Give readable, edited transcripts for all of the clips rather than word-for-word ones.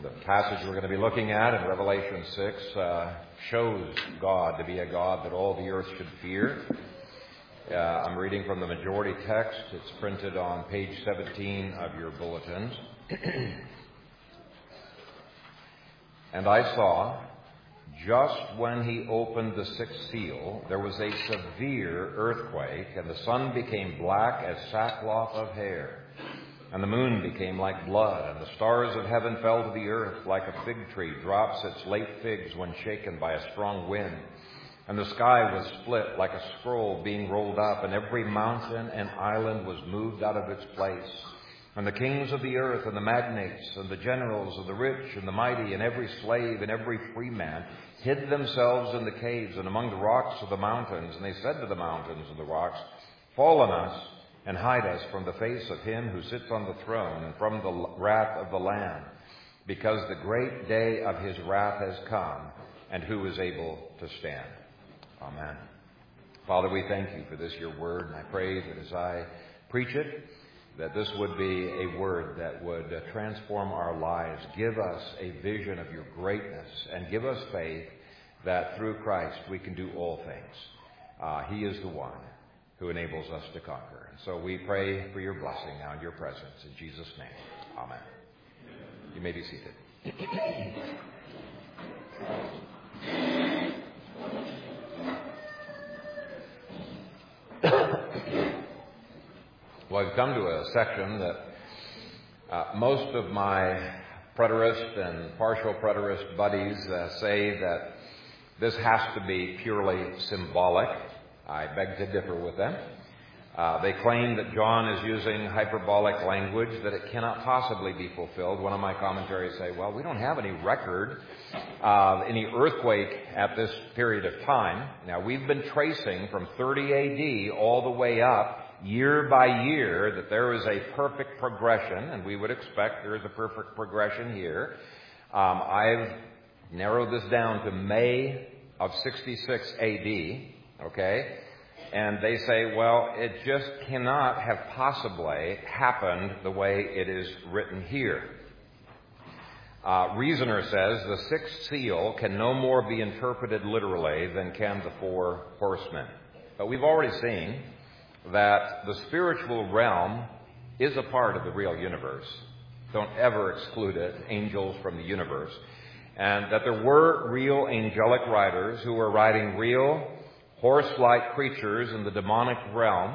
The passage we're going to be looking at in Revelation 6 shows God to be a God that all the earth should fear. I'm reading from the majority text. It's printed on page 17 of your bulletins. And I saw, just when he opened the sixth seal, there was a severe earthquake, and the sun became black as sackcloth of hair. And the moon became like blood, and the stars of heaven fell to the earth like a fig tree drops its late figs when shaken by a strong wind. And the sky was split like a scroll being rolled up, and every mountain and island was moved out of its place. And the kings of the earth, and the magnates, and the generals, and the rich, and the mighty, and every slave, and every free man, hid themselves in the caves and among the rocks of the mountains. And they said to the mountains and the rocks, "Fall on us, and hide us from the face of him who sits on the throne and from the wrath of the Lamb, because the great day of his wrath has come, and who is able to stand?" Amen. Father, we thank you for this, your word, and I pray that as I preach it, that this would be a word that would transform our lives, give us a vision of your greatness, and give us faith that through Christ we can do all things. He is the one who enables us to conquer. And so we pray for your blessing now in your presence. In Jesus' name, amen. You may be seated. Well, I've come to a section that most of my preterist and partial preterist buddies say that this has to be purely symbolic. I beg to differ with them. They claim that John is using hyperbolic language, that it cannot possibly be fulfilled. One of my commentaries say, well, we don't have any record of any earthquake at this period of time. Now, we've been tracing from 30 A.D. all the way up, year by year, that there is a perfect progression, and we would expect there is a perfect progression here. I've narrowed this down to May of 66 A.D., okay? And they say, well, it just cannot have possibly happened the way it is written here. Reasoner says the sixth seal can no more be interpreted literally than can the four horsemen. But we've already seen that the spiritual realm is a part of the real universe. Don't ever exclude it, angels from the universe. And that there were real angelic riders who were riding real horse-like creatures in the demonic realm.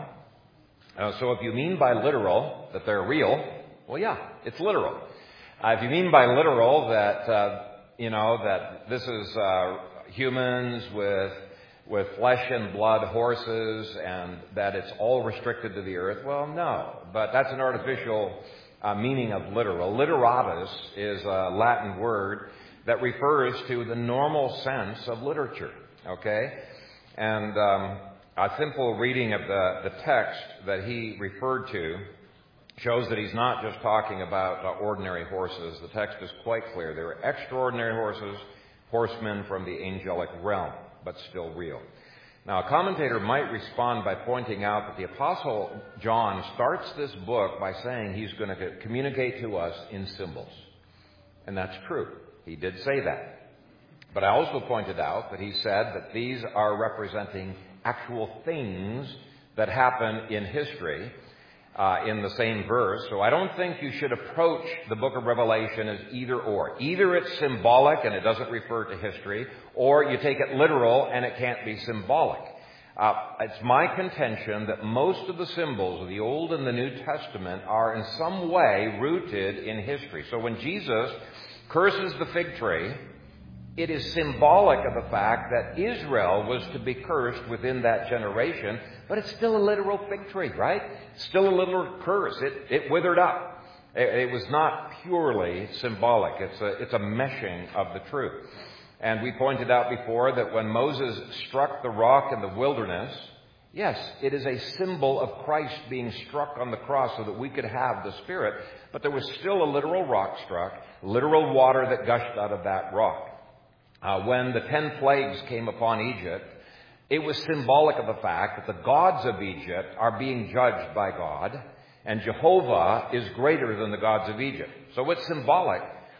So if you mean by literal that they're real, well, yeah, it's literal. If you mean by literal that, that this is humans with flesh and blood horses and that it's all restricted to the earth, well, no. But that's an artificial meaning of literal. Literatus is a Latin word that refers to the normal sense of literature, okay? And a simple reading of the text that he referred to shows that he's not just talking about ordinary horses. The text is quite clear. There are extraordinary horses, horsemen from the angelic realm, but still real. Now, a commentator might respond by pointing out that the Apostle John starts this book by saying he's going to communicate to us in symbols. And that's true. He did say that. But I also pointed out that he said that these are representing actual things that happen in history in the same verse. So I don't think you should approach the book of Revelation as either or. Either it's symbolic and it doesn't refer to history, or you take it literal and it can't be symbolic. It's my contention that most of the symbols of the Old and the New Testament are in some way rooted in history. So when Jesus curses the fig tree, it is symbolic of the fact that Israel was to be cursed within that generation, but it's still a literal fig tree, right? Still a literal curse. It withered up. It was not purely symbolic. It's a meshing of the truth. And we pointed out before that when Moses struck the rock in the wilderness, yes, it is a symbol of Christ being struck on the cross so that we could have the Spirit, but there was still a literal rock struck, literal water that gushed out of that rock. When the 10 plagues came upon Egypt, it was symbolic of the fact that the gods of Egypt are being judged by God, and Jehovah is greater than the gods of Egypt. So it's symbolic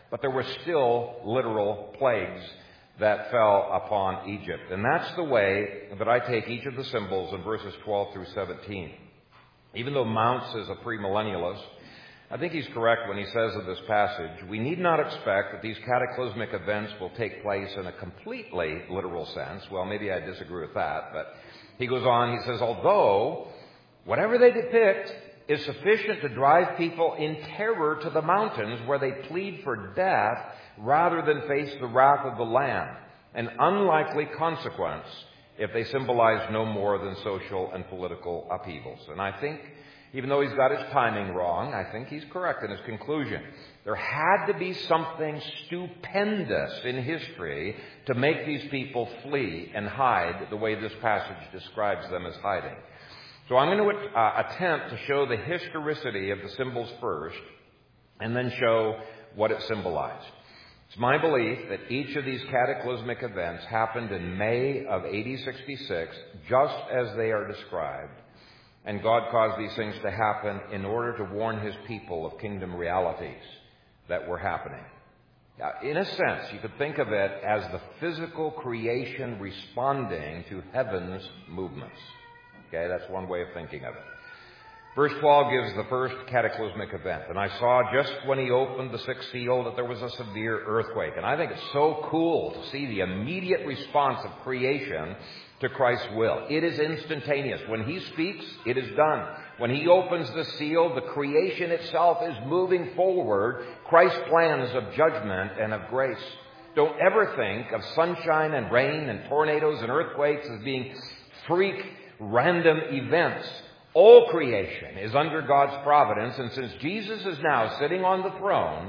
but there were still literal plagues that fell upon Egypt. And that's the way that I take each of the symbols in verses 12 through 17. Even though Mounce is a premillennialist, I think he's correct when he says of this passage, we need not expect that these cataclysmic events will take place in a completely literal sense. Well, maybe I disagree with that, but he goes on, he says, although whatever they depict is sufficient to drive people in terror to the mountains where they plead for death rather than face the wrath of the Lamb, an unlikely consequence if they symbolize no more than social and political upheavals. And I think, even though he's got his timing wrong, I think he's correct in his conclusion. There had to be something stupendous in history to make these people flee and hide the way this passage describes them as hiding. So I'm going to attempt to show the historicity of the symbols first, and then show what it symbolized. It's my belief that each of these cataclysmic events happened in May of AD 66, just as they are described. And God caused these things to happen in order to warn His people of kingdom realities that were happening. Now, in a sense, you could think of it as the physical creation responding to heaven's movements. Okay, that's one way of thinking of it. Verse 12 gives the first cataclysmic event. And I saw just when He opened the sixth seal that there was a severe earthquake. And I think it's so cool to see the immediate response of creation to Christ's will. It is instantaneous. When He speaks, it is done. When He opens the seal, the creation itself is moving forward Christ's plans of judgment and of grace. Don't ever think of sunshine and rain and tornadoes and earthquakes as being freak, random events. All creation is under God's providence, and since Jesus is now sitting on the throne,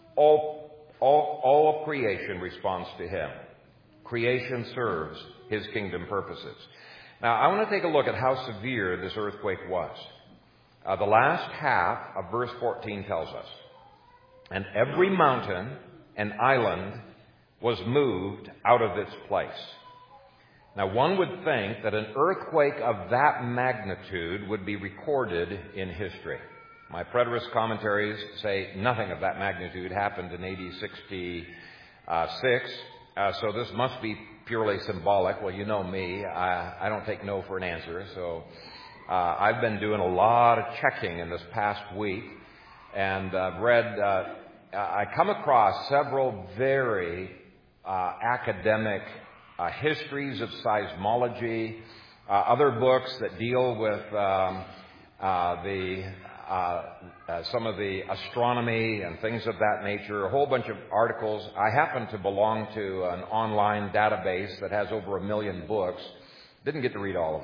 all of creation responds to Him. Creation serves His kingdom purposes. Now, I want to take a look at how severe this earthquake was. The last half of verse 14 tells us, and every mountain and island was moved out of its place. Now, one would think that an earthquake of that magnitude would be recorded in history. My preterist commentaries say nothing of that magnitude happened in AD 66, so this must be purely symbolic. Well, you know me. I don't take no for an answer, so I've been doing a lot of checking in this past week, and I come across several very academic histories of seismology, other books that deal with some of the astronomy and things of that nature, a whole bunch of articles. I happen to belong to an online database that has over 1 million books. Didn't get to read all of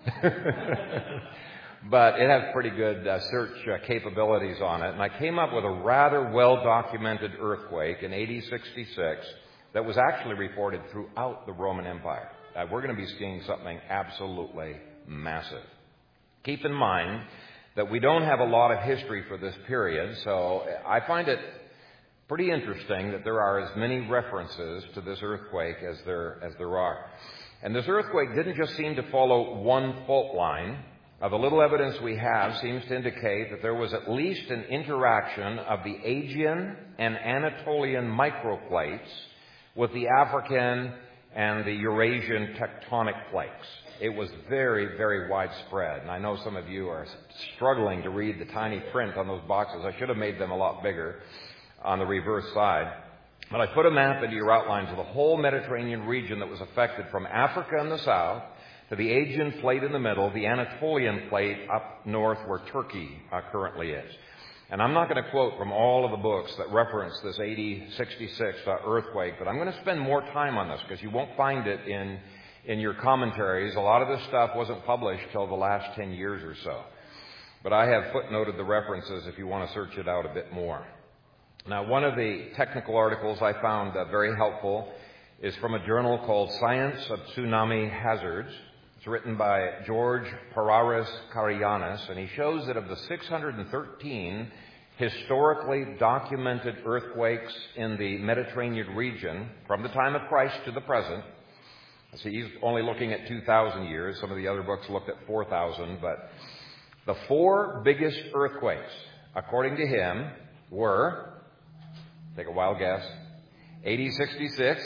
them. But it has pretty good search capabilities on it. And I came up with a rather well-documented earthquake in AD 66 that was actually reported throughout the Roman Empire. We're going to be seeing something absolutely massive. Keep in mind that we don't have a lot of history for this period, so I find it pretty interesting that there are as many references to this earthquake as there are. And this earthquake didn't just seem to follow one fault line. The little evidence we have seems to indicate that there was at least an interaction of the Aegean and Anatolian microplates with the African and the Eurasian tectonic plates. It was very, very widespread. And I know some of you are struggling to read the tiny print on those boxes. I should have made them a lot bigger on the reverse side. But I put a map into your outlines of the whole Mediterranean region that was affected from Africa in the south to the Aegean plate in the middle, the Anatolian plate up north where Turkey currently is. And I'm not going to quote from all of the books that reference this AD 66 earthquake, but I'm going to spend more time on this because you won't find it in your commentaries. A lot of this stuff wasn't published till the last 10 years or so. But I have footnoted the references if you want to search it out a bit more. Now, one of the technical articles I found very helpful is from a journal called Science of Tsunami Hazards. It's written by George Pararis Karianis, and he shows that of the 613 historically documented earthquakes in the Mediterranean region from the time of Christ to the present, so he's only looking at 2,000 years. Some of the other books looked at 4,000, but the 4 biggest earthquakes, according to him, were Take a wild guess. 8066,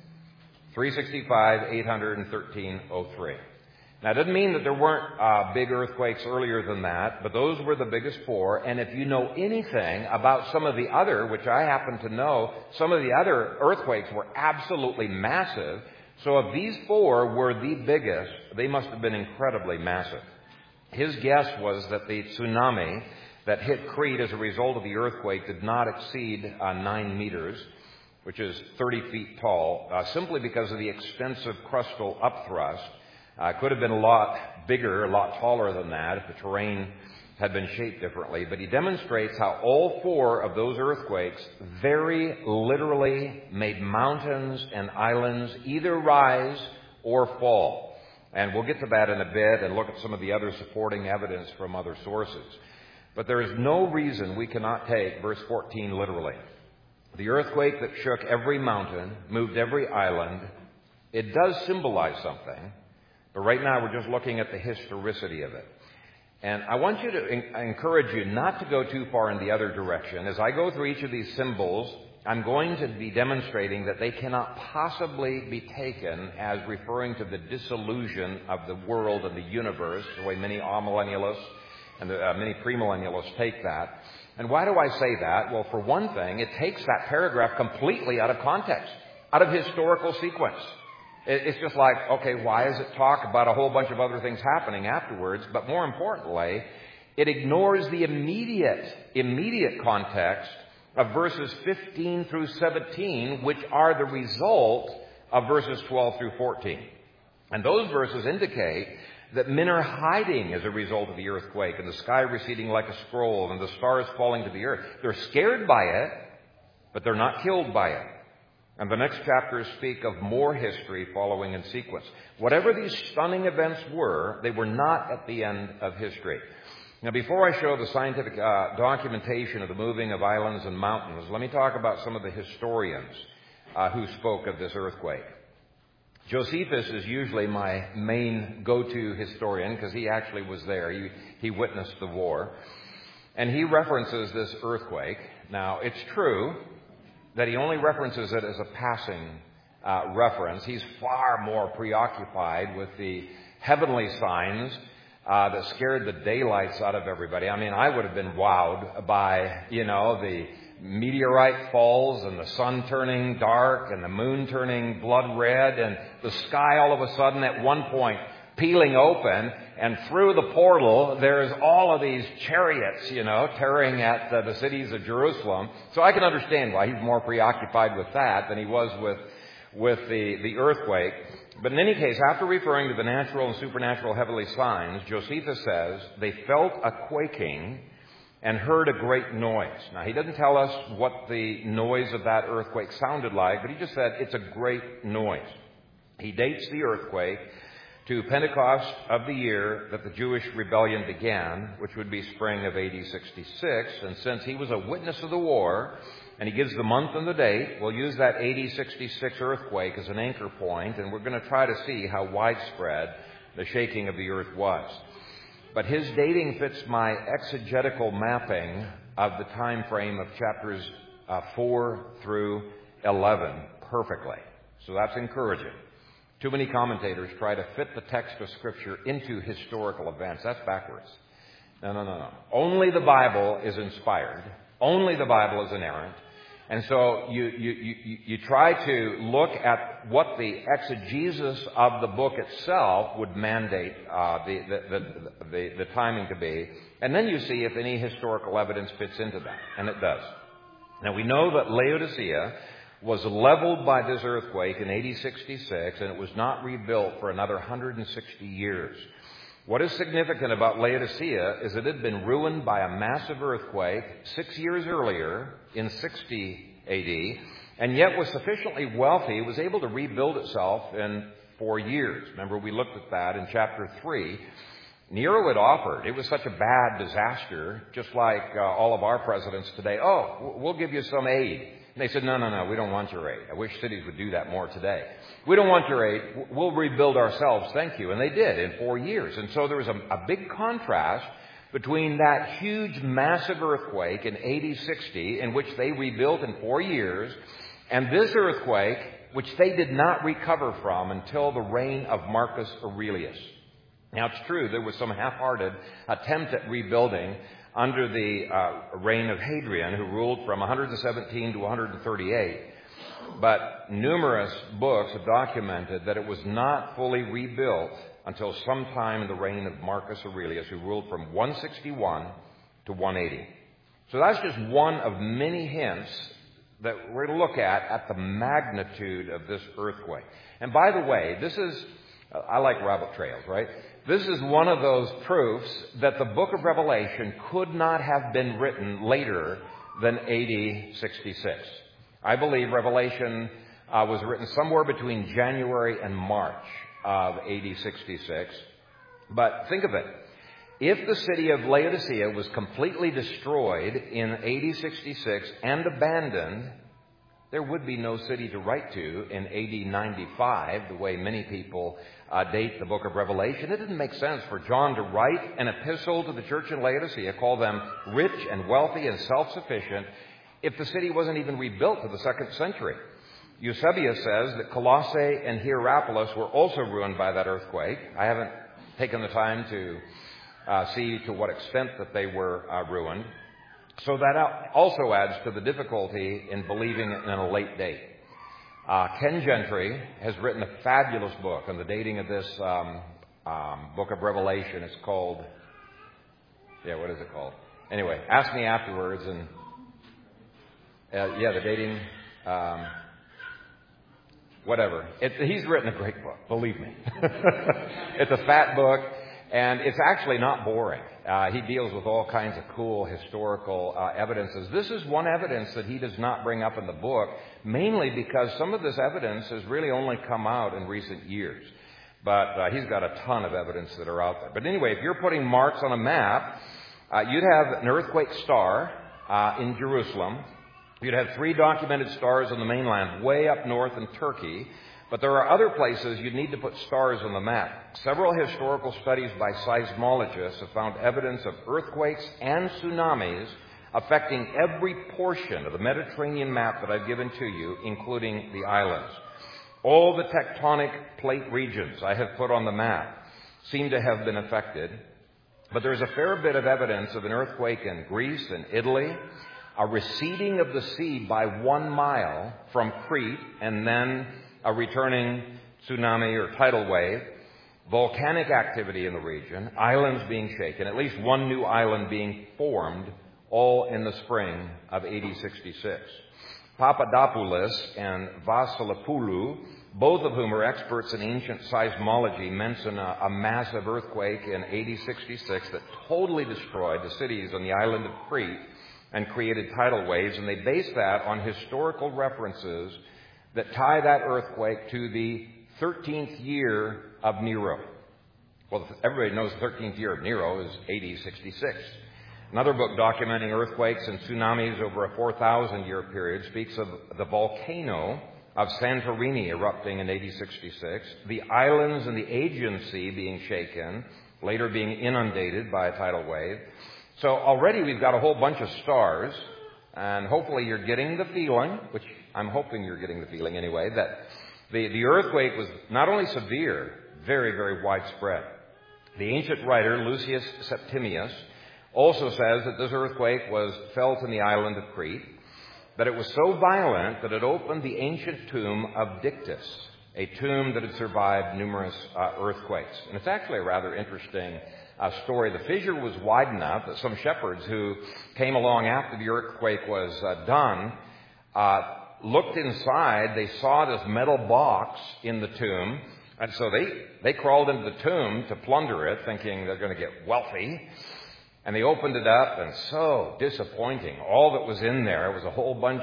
365, 800, and 1303. Now, it doesn't mean that there weren't big earthquakes earlier than that, but those were the biggest four. And if you know anything about some of the other, which I happen to know, some of the other earthquakes were absolutely massive. So if these four were the biggest, they must have been incredibly massive. His guess was that the tsunami that hit Crete as a result of the earthquake did not exceed 9 meters, which is 30 feet tall, simply because of the extensive crustal upthrust. Could have been a lot bigger, a lot taller than that if the terrain had been shaped differently. But he demonstrates how all four of those earthquakes very literally made mountains and islands either rise or fall. And we'll get to that in a bit and look at some of the other supporting evidence from other sources. But there is no reason we cannot take verse 14 literally. The earthquake that shook every mountain, moved every island, it does symbolize something. But right now we're just looking at the historicity of it. And I want you to encourage you not to go too far in the other direction. As I go through each of these symbols, I'm going to be demonstrating that they cannot possibly be taken as referring to the dissolution of the world and the universe, the way many amillennialists and many premillennialists take that. And why do I say that? Well, for one thing, it takes that paragraph completely out of context, out of historical sequence. It's just like, okay, why does it talk about a whole bunch of other things happening afterwards? But more importantly, it ignores the immediate context of verses 15 through 17, which are the result of verses 12 through 14. And those verses indicate that men are hiding as a result of the earthquake and the sky receding like a scroll and the stars falling to the earth. They're scared by it, but they're not killed by it. And the next chapters speak of more history following in sequence. Whatever these stunning events were, they were not at the end of history. Now, before I show the scientific documentation of the moving of islands and mountains, let me talk about some of the historians who spoke of this earthquake. Josephus is usually my main go-to historian because he actually was there. He witnessed the war. And he references this earthquake. Now, it's true that he only references it as a passing reference. He's far more preoccupied with the heavenly signs that scared the daylights out of everybody. I mean, I would have been wowed by, the meteorite falls and the sun turning dark and the moon turning blood red and the sky all of a sudden at one point peeling open, and through the portal there's all of these chariots, tearing at the cities of Jerusalem. So I can understand why he's more preoccupied with that than he was with the earthquake. But in any case, after referring to the natural and supernatural heavenly signs, Josephus says they felt a quaking and heard a great noise. Now, he doesn't tell us what the noise of that earthquake sounded like, but he just said it's a great noise. He dates the earthquake to Pentecost of the year that the Jewish rebellion began, which would be spring of AD 66. And since he was a witness of the war, and he gives the month and the date, we'll use that AD 66 earthquake as an anchor point, and we're going to try to see how widespread the shaking of the earth was. But his dating fits my exegetical mapping of the time frame of chapters 4 through 11 perfectly. So that's encouraging. Too many commentators try to fit the text of Scripture into historical events. That's backwards. No. Only the Bible is inspired. Only the Bible is inerrant. And so you try to look at what the exegesis of the book itself would mandate the timing to be. And then you see if any historical evidence fits into that. And it does. Now, we know that Laodicea was leveled by this earthquake in AD 66, and it was not rebuilt for another 160 years. What is significant about Laodicea is it had been ruined by a massive earthquake 6 years earlier in 60 AD, and yet was sufficiently wealthy, it was able to rebuild itself in 4 years. Remember, we looked at that in chapter 3. Nero had offered. It was such a bad disaster, just like all of our presidents today. Oh, we'll give you some aid. And they said, no, we don't want your aid. I wish cities would do that more today. We don't want your aid. We'll rebuild ourselves. Thank you. And they did in 4 years. And so there was a big contrast between that huge, massive earthquake in AD 60, in which they rebuilt in 4 years, and this earthquake, which they did not recover from until the reign of Marcus Aurelius. Now, it's true, there was some half-hearted attempt at rebuilding under the reign of Hadrian, who ruled from 117 to 138. But numerous books have documented that it was not fully rebuilt until sometime in the reign of Marcus Aurelius, who ruled from 161 to 180. So that's just one of many hints that we're going to look at the magnitude of this earthquake. And by the way, this is, I like rabbit trails, right? This is one of those proofs that the book of Revelation could not have been written later than AD 66. I believe Revelation was written somewhere between January and March of AD 66. But think of it. If the city of Laodicea was completely destroyed in AD 66 and abandoned, there would be no city to write to in AD 95, the way many people date the book of Revelation. It didn't make sense for John to write an epistle to the church in Laodicea, call them rich and wealthy and self-sufficient, if the city wasn't even rebuilt to the 2nd century. Eusebius says that Colossae and Hierapolis were also ruined by that earthquake. I haven't taken the time to see to what extent that they were ruined. So that also adds to the difficulty in believing in a late date. Ken Gentry has written a fabulous book on the dating of this book of Revelation. It's called, what is it called? Anyway, ask me afterwards. And the dating, whatever. He's written a great book, believe me. It's a fat book, and it's actually not boring. He deals with all kinds of cool historical evidences. This is one evidence that he does not bring up in the book, mainly because some of this evidence has really only come out in recent years. But he's got a ton of evidence that are out there. But anyway, if you're putting marks on a map, you'd have an earthquake star in Jerusalem. You'd have 3 documented stars on the mainland, way up north in Turkey. But there are other places you'd need to put stars on the map. Several historical studies by seismologists have found evidence of earthquakes and tsunamis affecting every portion of the Mediterranean map that I've given to you, including the islands. All the tectonic plate regions I have put on the map seem to have been affected. But there's a fair bit of evidence of an earthquake in Greece and Italy, a receding of the sea by 1 mile from Crete, and then a returning tsunami or tidal wave, volcanic activity in the region, islands being shaken, at least one new island being formed, all in the spring of AD 66. Papadopoulos and Vassilipoulou, both of whom are experts in ancient seismology, mention a massive earthquake in AD 66 that totally destroyed the cities on the island of Crete and created tidal waves, and they base that on historical references that tie that earthquake to the 13th year of Nero. Well, everybody knows the 13th year of Nero is AD 66. Another book documenting earthquakes and tsunamis over a 4,000-year period speaks of the volcano of Santorini erupting in AD 66, the islands in the Aegean Sea being shaken, later being inundated by a tidal wave. So already we've got a whole bunch of stars, and hopefully you're getting the feeling, which I'm hoping you're getting the feeling anyway, that the earthquake was not only severe, very, very widespread. The ancient writer Lucius Septimius also says that this earthquake was felt in the island of Crete, that it was so violent that it opened the ancient tomb of Dictys, a tomb that had survived numerous earthquakes. And it's actually a rather interesting story. The fissure was wide enough that some shepherds who came along after the earthquake was done looked inside. They saw this metal box in the tomb, and so they crawled into the tomb to plunder it, thinking they're going to get wealthy. And they opened it up, and so disappointing. All that was in there was a whole bunch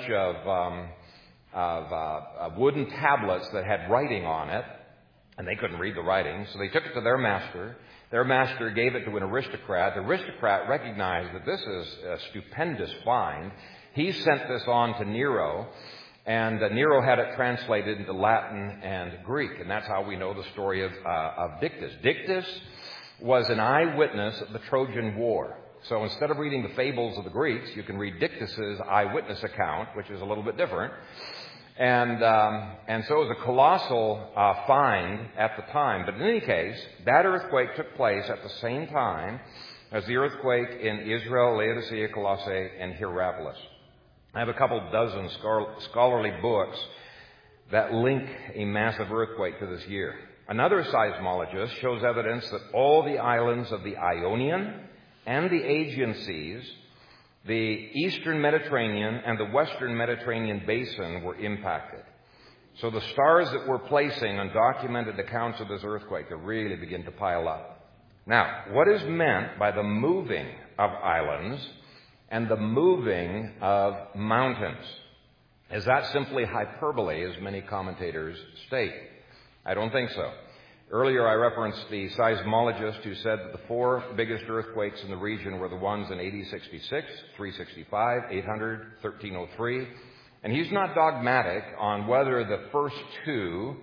of wooden tablets that had writing on it, and they couldn't read the writing. So they took it to their master. Their master gave it to an aristocrat. The aristocrat recognized that this is a stupendous find. He sent this on to Nero, and Nero had it translated into Latin and Greek, and that's how we know the story of Dictys. Dictys was an eyewitness of the Trojan War. So instead of reading the fables of the Greeks, you can read Dictys's eyewitness account, which is a little bit different. And so it was a colossal find at the time. But in any case, that earthquake took place at the same time as the earthquake in Israel, Laodicea, Colossae, and Hierapolis. I have a couple dozen scholarly books that link a massive earthquake to this year. Another seismologist shows evidence that all the islands of the Ionian and the Aegean Seas, the eastern Mediterranean and the western Mediterranean basin were impacted. So the stars that we're placing on documented accounts of this earthquake are really begin to pile up. Now, what is meant by the moving of islands and the moving of mountains? Is that simply hyperbole, as many commentators state? I don't think so. Earlier I referenced the seismologist who said that the four biggest earthquakes in the region were the ones in AD 66, 365, 800, 1303. And he's not dogmatic on whether the first two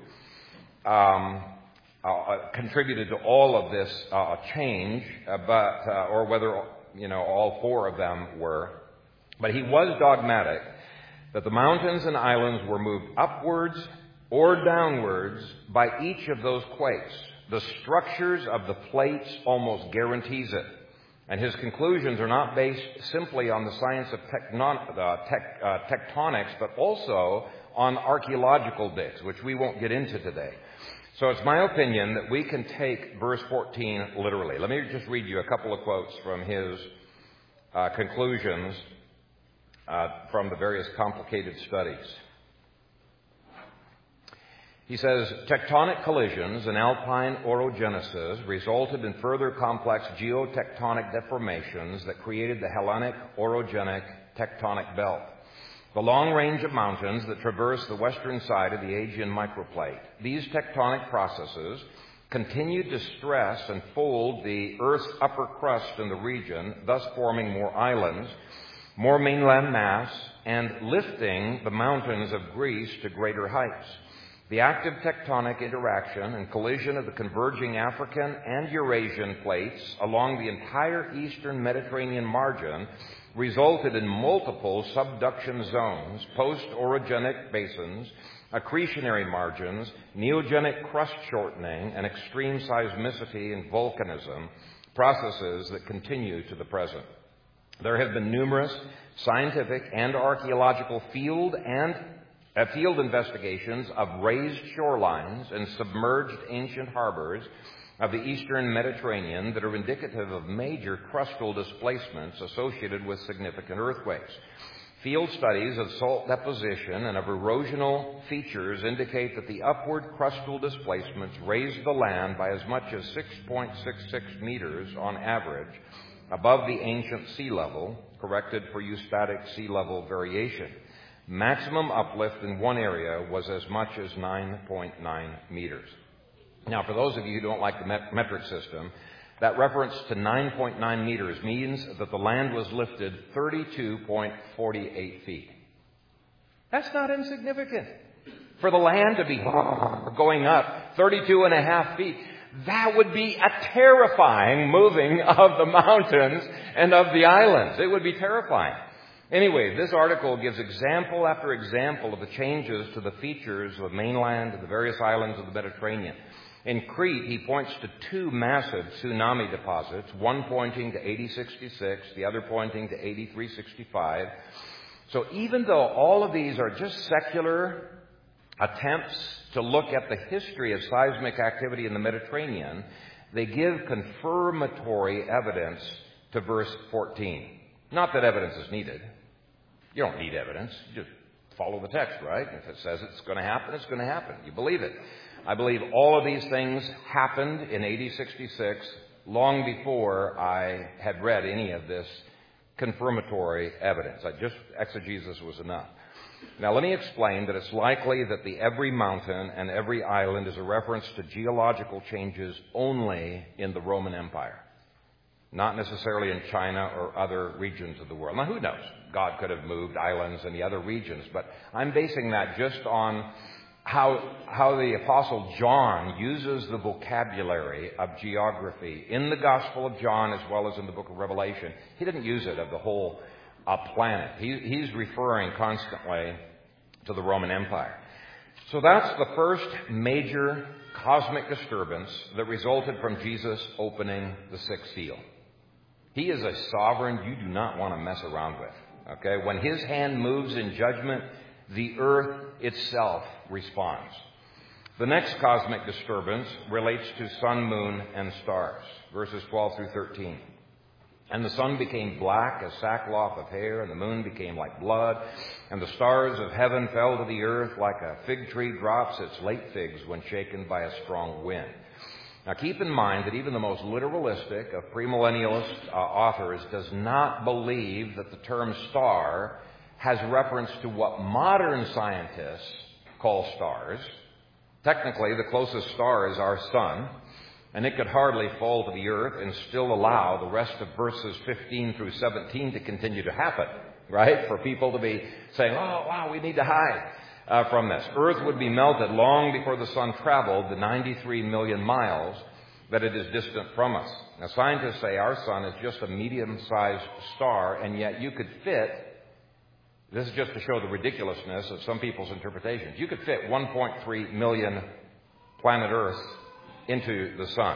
contributed to all of this change, or whether all four of them were. But he was dogmatic that the mountains and islands were moved upwards or downwards by each of those quakes. The structures of the plates almost guarantees it. And his conclusions are not based simply on the science of tectonics, but also on archaeological digs, which we won't get into today. So it's my opinion that we can take verse 14 literally. Let me just read you a couple of quotes from his conclusions from the various complicated studies. He says, tectonic collisions and alpine orogenesis resulted in further complex geotectonic deformations that created the Hellenic orogenic tectonic belt. The long range of mountains that traverse the western side of the Aegean microplate. These tectonic processes continued to stress and fold the Earth's upper crust in the region, thus forming more islands, more mainland mass, and lifting the mountains of Greece to greater heights. The active tectonic interaction and collision of the converging African and Eurasian plates along the entire eastern Mediterranean margin resulted in multiple subduction zones, post-orogenic basins, accretionary margins, neogenic crust shortening, and extreme seismicity and volcanism, processes that continue to the present. There have been numerous scientific and archaeological field investigations of raised shorelines and submerged ancient harbors of the eastern Mediterranean that are indicative of major crustal displacements associated with significant earthquakes. Field studies of salt deposition and of erosional features indicate that the upward crustal displacements raised the land by as much as 6.66 meters on average above the ancient sea level, corrected for eustatic sea level variation. Maximum uplift in one area was as much as 9.9 meters. Now, for those of you who don't like the metric system, that reference to 9.9 meters means that the land was lifted 32.48 feet. That's not insignificant. For the land to be going up 32.5 feet, that would be a terrifying moving of the mountains and of the islands. It would be terrifying. Anyway, this article gives example after example of the changes to the features of mainland and the various islands of the Mediterranean. In Crete, he points to two massive tsunami deposits, one pointing to 8066, the other pointing to 8365. So even though all of these are just secular attempts to look at the history of seismic activity in the Mediterranean, they give confirmatory evidence to verse 14. Not that evidence is needed. You don't need evidence. You just follow the text, right? If it says it's going to happen, it's going to happen. You believe it. I believe all of these things happened in AD 66 long before I had read any of this confirmatory evidence. Exegesis was enough. Now, let me explain that it's likely that the every mountain and every island is a reference to geological changes only in the Roman Empire, not necessarily in China or other regions of the world. Now, who knows? God could have moved islands in the other regions, but I'm basing that just on how the Apostle John uses the vocabulary of geography in the Gospel of John as well as in the book of Revelation. He didn't use it of the whole planet. He's referring constantly to the Roman Empire. So that's the first major cosmic disturbance that resulted from Jesus opening the sixth seal. He is a sovereign you do not want to mess around with. Okay? When his hand moves in judgment, the earth itself responds. The next cosmic disturbance relates to sun, moon, and stars. Verses 12 through 13. And the sun became black as sackcloth of hair, and the moon became like blood, and the stars of heaven fell to the earth like a fig tree drops its late figs when shaken by a strong wind. Now keep in mind that even the most literalistic of premillennialist authors does not believe that the term star has reference to what modern scientists call stars. Technically, the closest star is our sun, and it could hardly fall to the earth and still allow the rest of verses 15 through 17 to continue to happen, right? For people to be saying, oh, wow, we need to hide from this. Earth would be melted long before the sun traveled the 93 million miles that it is distant from us. Now, scientists say our sun is just a medium-sized star, and yet you could fit, this is just to show the ridiculousness of some people's interpretations, you could fit 1.3 million planet Earth into the sun.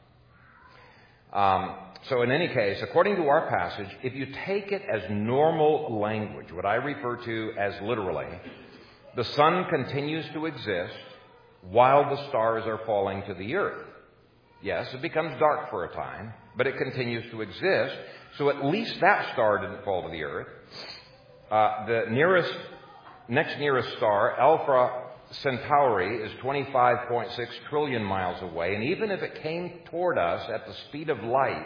So in any case, according to our passage, if you take it as normal language, what I refer to as literally, the sun continues to exist while the stars are falling to the earth. Yes, it becomes dark for a time, but it continues to exist, so at least that star didn't fall to the earth. The next nearest star, Alpha Centauri, is 25.6 trillion miles away, and even if it came toward us at the speed of light,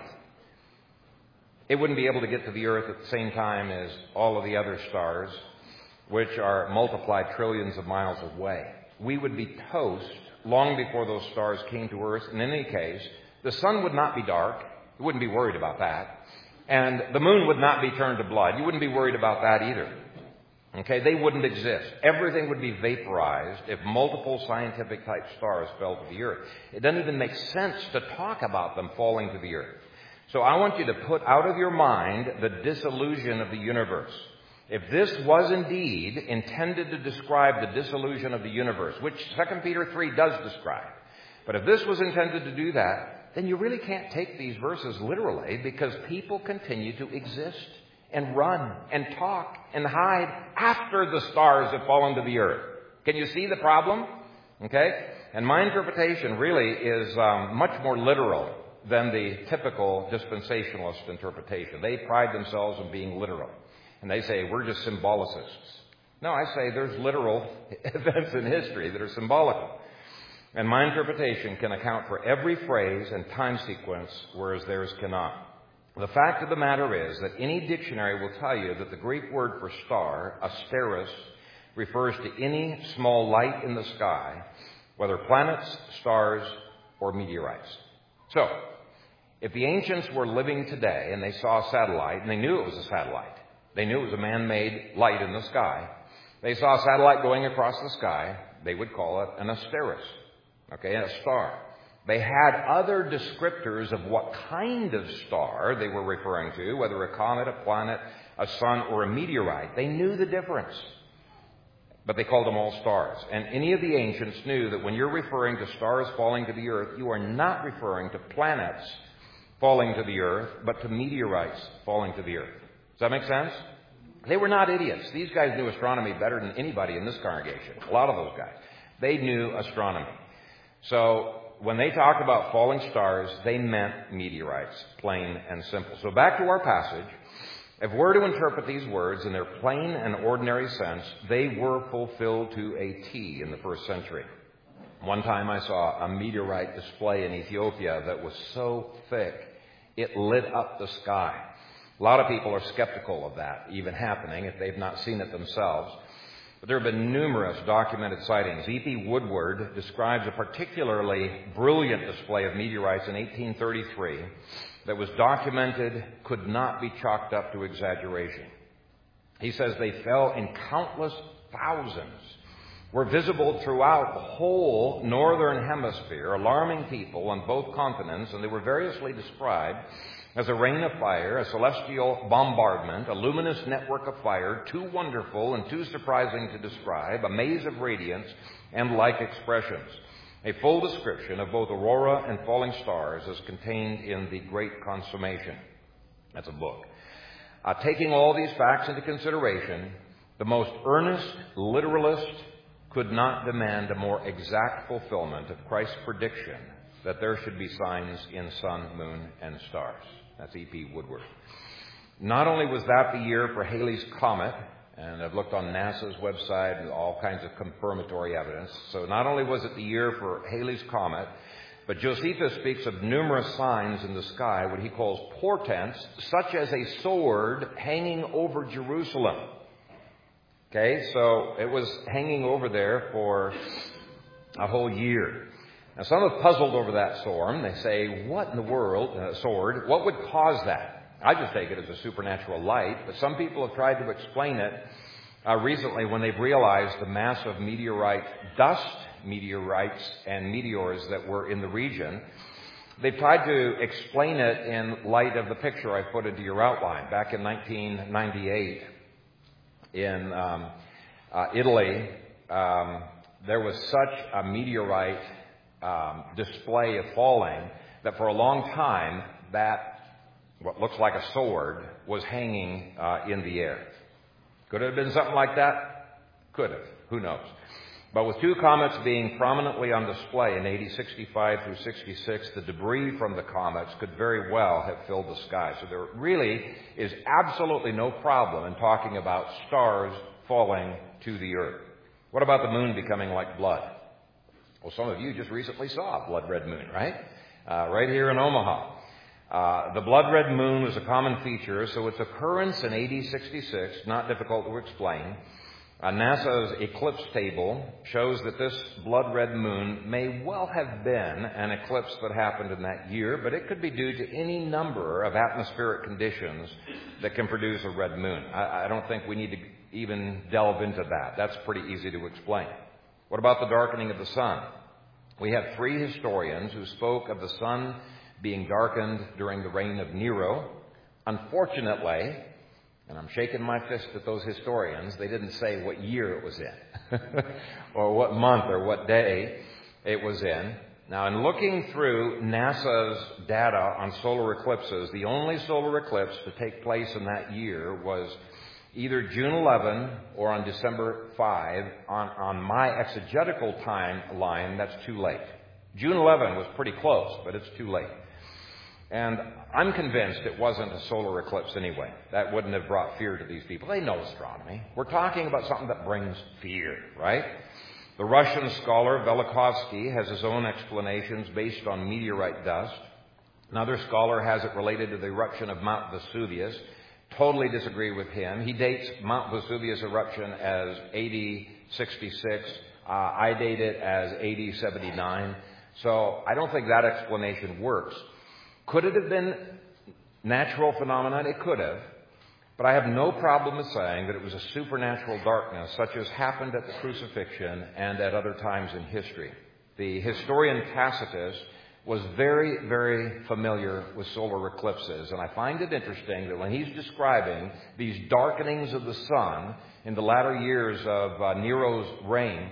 it wouldn't be able to get to the earth at the same time as all of the other stars, which are multiplied trillions of miles away. We would be toast long before those stars came to earth. And in any case, the sun would not be dark. You wouldn't be worried about that. And the moon would not be turned to blood. You wouldn't be worried about that either. Okay, they wouldn't exist. Everything would be vaporized if multiple scientific type stars fell to the earth. It doesn't even make sense to talk about them falling to the earth. So I want you to put out of your mind the dissolution of the universe. If this was indeed intended to describe the dissolution of the universe, which 2 Peter 3 does describe, but if this was intended to do that, then you really can't take these verses literally, because people continue to exist and run and talk and hide after the stars have fallen to the earth. Can you see the problem? Okay? And my interpretation really is much more literal than the typical dispensationalist interpretation. They pride themselves on being literal. And they say, we're just symbolicists. No, I say there's literal events in history that are symbolical. And my interpretation can account for every phrase and time sequence, whereas theirs cannot. The fact of the matter is that any dictionary will tell you that the Greek word for star, asteros, refers to any small light in the sky, whether planets, stars, or meteorites. So, if the ancients were living today and they saw a satellite, and they knew it was a satellite, they knew it was a man-made light in the sky, they saw a satellite going across the sky, they would call it an asteros, okay, a star. They had other descriptors of what kind of star they were referring to, whether a comet, a planet, a sun, or a meteorite. They knew the difference, but they called them all stars. And any of the ancients knew that when you're referring to stars falling to the earth, you are not referring to planets falling to the earth, but to meteorites falling to the earth. Does that make sense? They were not idiots. These guys knew astronomy better than anybody in this congregation. A lot of those guys. They knew astronomy. So when they talked about falling stars, they meant meteorites, plain and simple. So back to our passage. If we're to interpret these words in their plain and ordinary sense, they were fulfilled to a T in the first century. One time I saw a meteorite display in Ethiopia that was so thick, it lit up the sky. A lot of people are skeptical of that even happening if they've not seen it themselves. But there have been numerous documented sightings. E.P. Woodward describes a particularly brilliant display of meteorites in 1833 that was documented, could not be chalked up to exaggeration. He says they fell in countless thousands were visible throughout the whole northern hemisphere, alarming people on both continents, and they were variously described as a rain of fire, a celestial bombardment, a luminous network of fire, too wonderful and too surprising to describe, a maze of radiance and like expressions. A full description of both aurora and falling stars is contained in The Great Consummation. That's a book. Taking all these facts into consideration, the most earnest literalist could not demand a more exact fulfillment of Christ's prediction that there should be signs in sun, moon, and stars. That's E.P. Woodward. Not only was that the year for Halley's Comet, and I've looked on NASA's website and all kinds of confirmatory evidence, so not only was it the year for Halley's Comet, but Josephus speaks of numerous signs in the sky, what he calls portents, such as a sword hanging over Jerusalem. Okay, so it was hanging over there for a whole year. Now, some have puzzled over that storm. They say, what in the world, sword, what would cause that? I just take it as a supernatural light, but some people have tried to explain it recently when they've realized the massive meteorite dust, meteorites and meteors that were in the region. They've tried to explain it in light of the picture I put into your outline. Back in 1998 in Italy, there was such a meteorite display of falling that for a long time that what looks like a sword was hanging in the air. Could it have been something like that? Could have. Who knows? But with two comets being prominently on display in AD 65 through 66, the debris from the comets could very well have filled the sky. So there really is absolutely no problem in talking about stars falling to the earth. What about the moon becoming like blood? Well, some of you just recently saw a blood red moon, right? Right here in Omaha. The blood red moon was a common feature, so its occurrence in AD 66, not difficult to explain. NASA's eclipse table shows that this blood red moon may well have been an eclipse that happened in that year, but it could be due to any number of atmospheric conditions that can produce a red moon. I don't think we need to even delve into that. That's pretty easy to explain. What about the darkening of the sun? We have three historians who spoke of the sun being darkened during the reign of Nero. Unfortunately, and I'm shaking my fist at those historians, they didn't say what year it was in, or what month or what day it was in. Now, in looking through NASA's data on solar eclipses, the only solar eclipse to take place in that year was either June 11 or on December 5. On my exegetical timeline, that's too late. June 11 was pretty close, but it's too late. And I'm convinced it wasn't a solar eclipse anyway. That wouldn't have brought fear to these people. They know astronomy. We're talking about something that brings fear, right? The Russian scholar Velikovsky has his own explanations based on meteorite dust. Another scholar has it related to the eruption of Mount Vesuvius. Totally disagree with him. He dates Mount Vesuvius eruption as AD 66. I date it as AD 79. So I don't think that explanation works. Could it have been natural phenomenon? It could have. But I have no problem with saying that it was a supernatural darkness, such as happened at the crucifixion and at other times in history. The historian Tacitus was very, very familiar with solar eclipses. And I find it interesting that when he's describing these darkenings of the sun in the latter years of Nero's reign,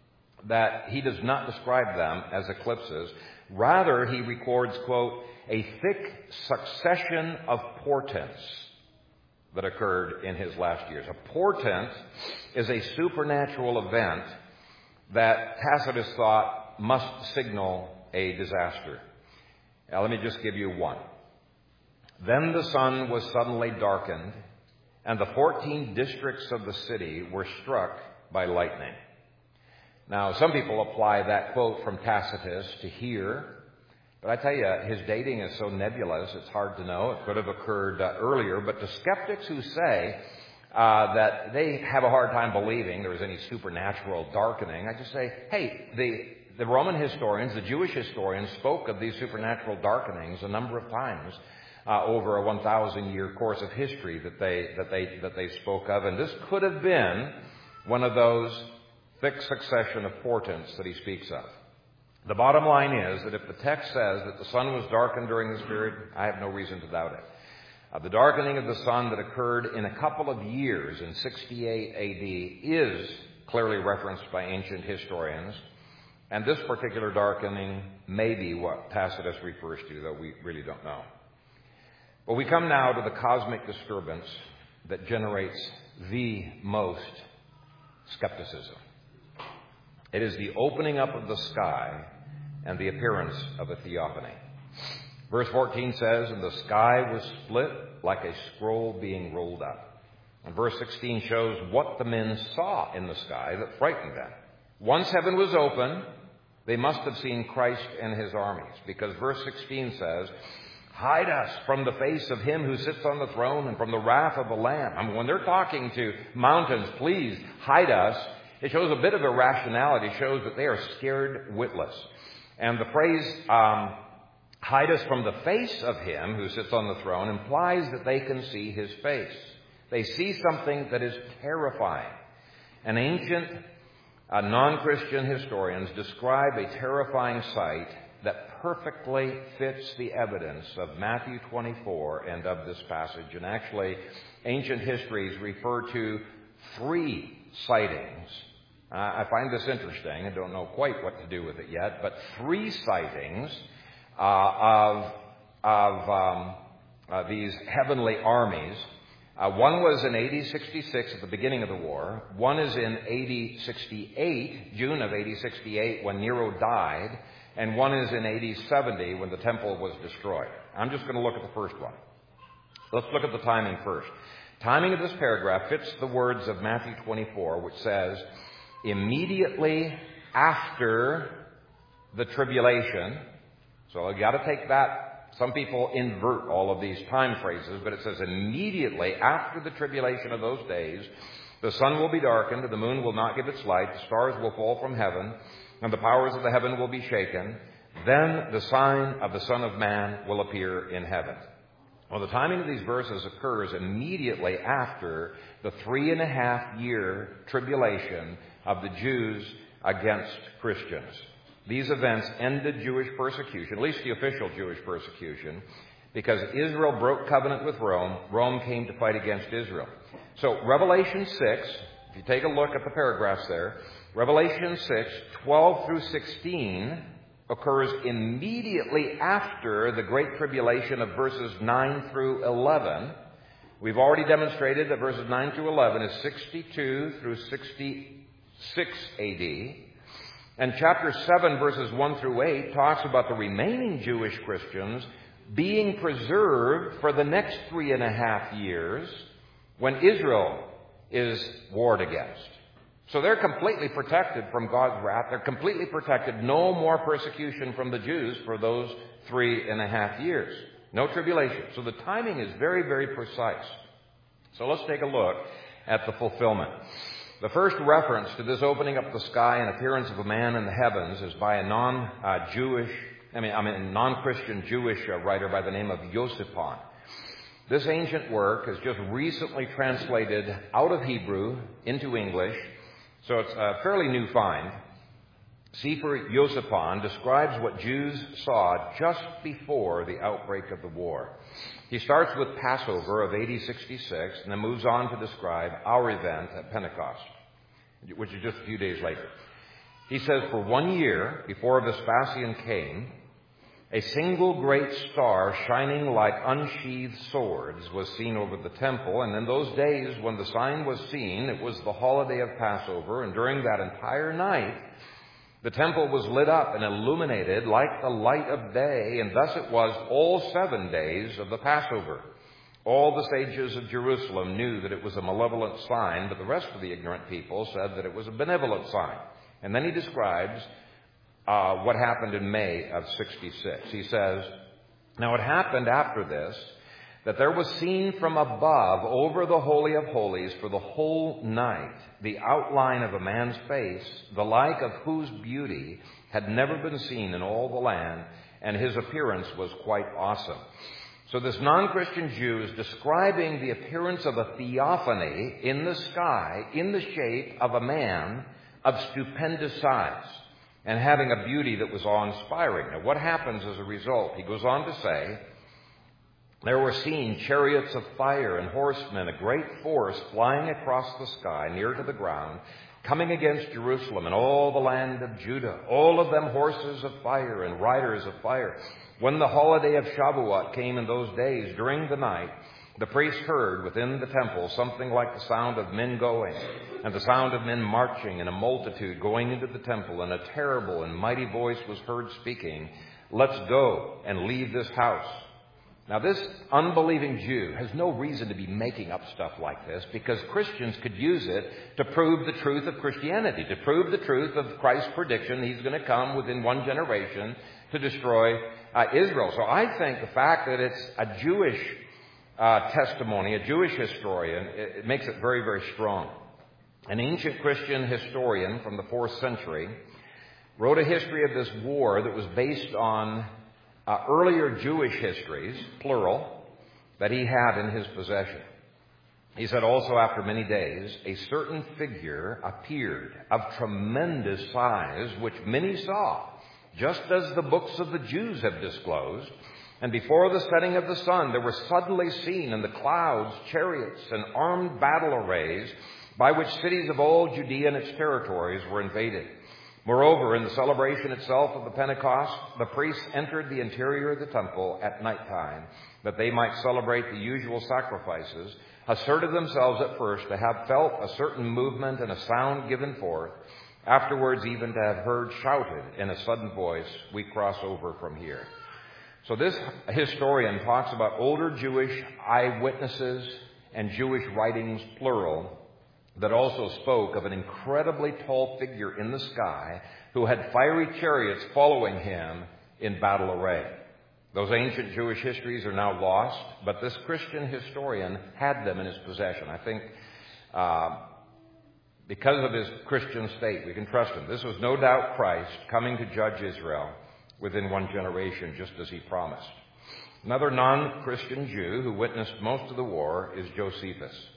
that he does not describe them as eclipses. Rather, he records, quote, a thick succession of portents that occurred in his last years. A portent is a supernatural event that Tacitus thought must signal a disaster. Now, let me just give you one. Then the sun was suddenly darkened, and the 14 districts of the city were struck by lightning. Now, some people apply that quote from Tacitus to here, but I tell you, his dating is so nebulous, it's hard to know. It could have occurred earlier. But to skeptics who say that they have a hard time believing there was any supernatural darkening, I just say, hey, the Roman historians, the Jewish historians, spoke of these supernatural darkenings a number of times over a 1,000-year course of history that they spoke of. And this could have been one of those thick succession of portents that he speaks of. The bottom line is that if the text says that the sun was darkened during this period, I have no reason to doubt it. The darkening of the sun that occurred in a couple of years in 68 AD is clearly referenced by ancient historians, and this particular darkening may be what Tacitus refers to, though we really don't know. But we come now to the cosmic disturbance that generates the most skepticism. It is the opening up of the sky and the appearance of a theophany. Verse 14 says, "And the sky was split like a scroll being rolled up." And verse 16 shows what the men saw in the sky that frightened them. Once heaven was open, they must have seen Christ and his armies, because verse 16 says, "Hide us from the face of him who sits on the throne and from the wrath of the Lamb." I mean, when they're talking to mountains, please hide us, it shows a bit of irrationality. It shows that they are scared witless. And the phrase, "hide us from the face of him who sits on the throne," implies that they can see his face. They see something that is terrifying. And ancient non-Christian historians describe a terrifying sight that perfectly fits the evidence of Matthew 24 and of this passage. And actually, ancient histories refer to 3 sightings. I find this interesting. I don't know quite what to do with it yet, but 3 sightings of these heavenly armies. One was in AD 66 at the beginning of the war. One is in AD 68, June of AD 68, when Nero died. And one is in AD 70 when the temple was destroyed. I'm just going to look at the first one. Let's look at the timing first. Timing of this paragraph fits the words of Matthew 24, which says, "Immediately after the tribulation." So you got to take that. Some people invert all of these time phrases, but it says immediately after the tribulation of those days, the sun will be darkened, and the moon will not give its light, the stars will fall from heaven, and the powers of the heaven will be shaken. Then the sign of the Son of Man will appear in heaven. Well, the timing of these verses occurs immediately after the 3.5-year tribulation of the Jews against Christians. These events ended Jewish persecution, at least the official Jewish persecution, because Israel broke covenant with Rome. Rome came to fight against Israel. So Revelation 6, if you take a look at the paragraphs there, Revelation 6, 12 through 16 occurs immediately after the Great Tribulation of verses 9 through 11. We've already demonstrated that verses 9 through 11 is 62 through 66 AD. And chapter 7, verses 1 through 8, talks about the remaining Jewish Christians being preserved for the next 3.5 years when Israel is warred against. So they're completely protected from God's wrath. They're completely protected. No more persecution from the Jews for those 3.5 years. No tribulation. So the timing is very, very precise. So let's take a look at the fulfillment. The first reference to this opening up the sky and appearance of a man in the heavens is by a non-Christian Jewish writer by the name of Josephon. This ancient work is just recently translated out of Hebrew into English, so it's a fairly new find. Sefer Josephon describes what Jews saw just before the outbreak of the war. He starts with Passover of AD 66 and then moves on to describe our event at Pentecost, which is just a few days later. He says, "For 1 year before Vespasian came, a single great star shining like unsheathed swords was seen over the temple. And in those days when the sign was seen, it was the holiday of Passover. And during that entire night, the temple was lit up and illuminated like the light of day. And thus it was all 7 days of the Passover. All the sages of Jerusalem knew that it was a malevolent sign, but the rest of the ignorant people said that it was a benevolent sign." And then he describes what happened in May of 66. He says, "Now it happened after this that there was seen from above over the Holy of Holies for the whole night the outline of a man's face, the like of whose beauty had never been seen in all the land, and his appearance was quite awesome." So this non-Christian Jew is describing the appearance of a theophany in the sky in the shape of a man of stupendous size and having a beauty that was awe-inspiring. Now, what happens as a result? He goes on to say, there were seen chariots of fire and horsemen, a great force flying across the sky near to the ground, coming against Jerusalem and all the land of Judah, all of them horses of fire and riders of fire. When the holiday of Shavuot came in those days, during the night, the priest heard within the temple something like the sound of men going, and the sound of men marching, and a multitude going into the temple, and a terrible and mighty voice was heard speaking, "Let's go and leave this house." Now, this unbelieving Jew has no reason to be making up stuff like this, because Christians could use it to prove the truth of Christianity, to prove the truth of Christ's prediction he's going to come within one generation to destroy Israel. So I think the fact that it's a Jewish testimony, a Jewish historian, it makes it very, very strong. An ancient Christian historian from the 4th century wrote a history of this war that was based on earlier Jewish histories, plural, that he had in his possession. He said, also after many days, a certain figure appeared of tremendous size, which many saw, just as the books of the Jews have disclosed. And before the setting of the sun, there were suddenly seen in the clouds chariots and armed battle arrays by which cities of all Judea and its territories were invaded. Moreover, in the celebration itself of the Pentecost, the priests entered the interior of the temple at nighttime, that they might celebrate the usual sacrifices, asserted themselves at first to have felt a certain movement and a sound given forth, afterwards even to have heard shouted in a sudden voice, "We cross over from here." So this historian talks about older Jewish eyewitnesses and Jewish writings, plural, that also spoke of an incredibly tall figure in the sky who had fiery chariots following him in battle array. Those ancient Jewish histories are now lost, but this Christian historian had them in his possession. I think because of his Christian state, we can trust him. This was no doubt Christ coming to judge Israel within one generation, just as he promised. Another non-Christian Jew who witnessed most of the war is Josephus.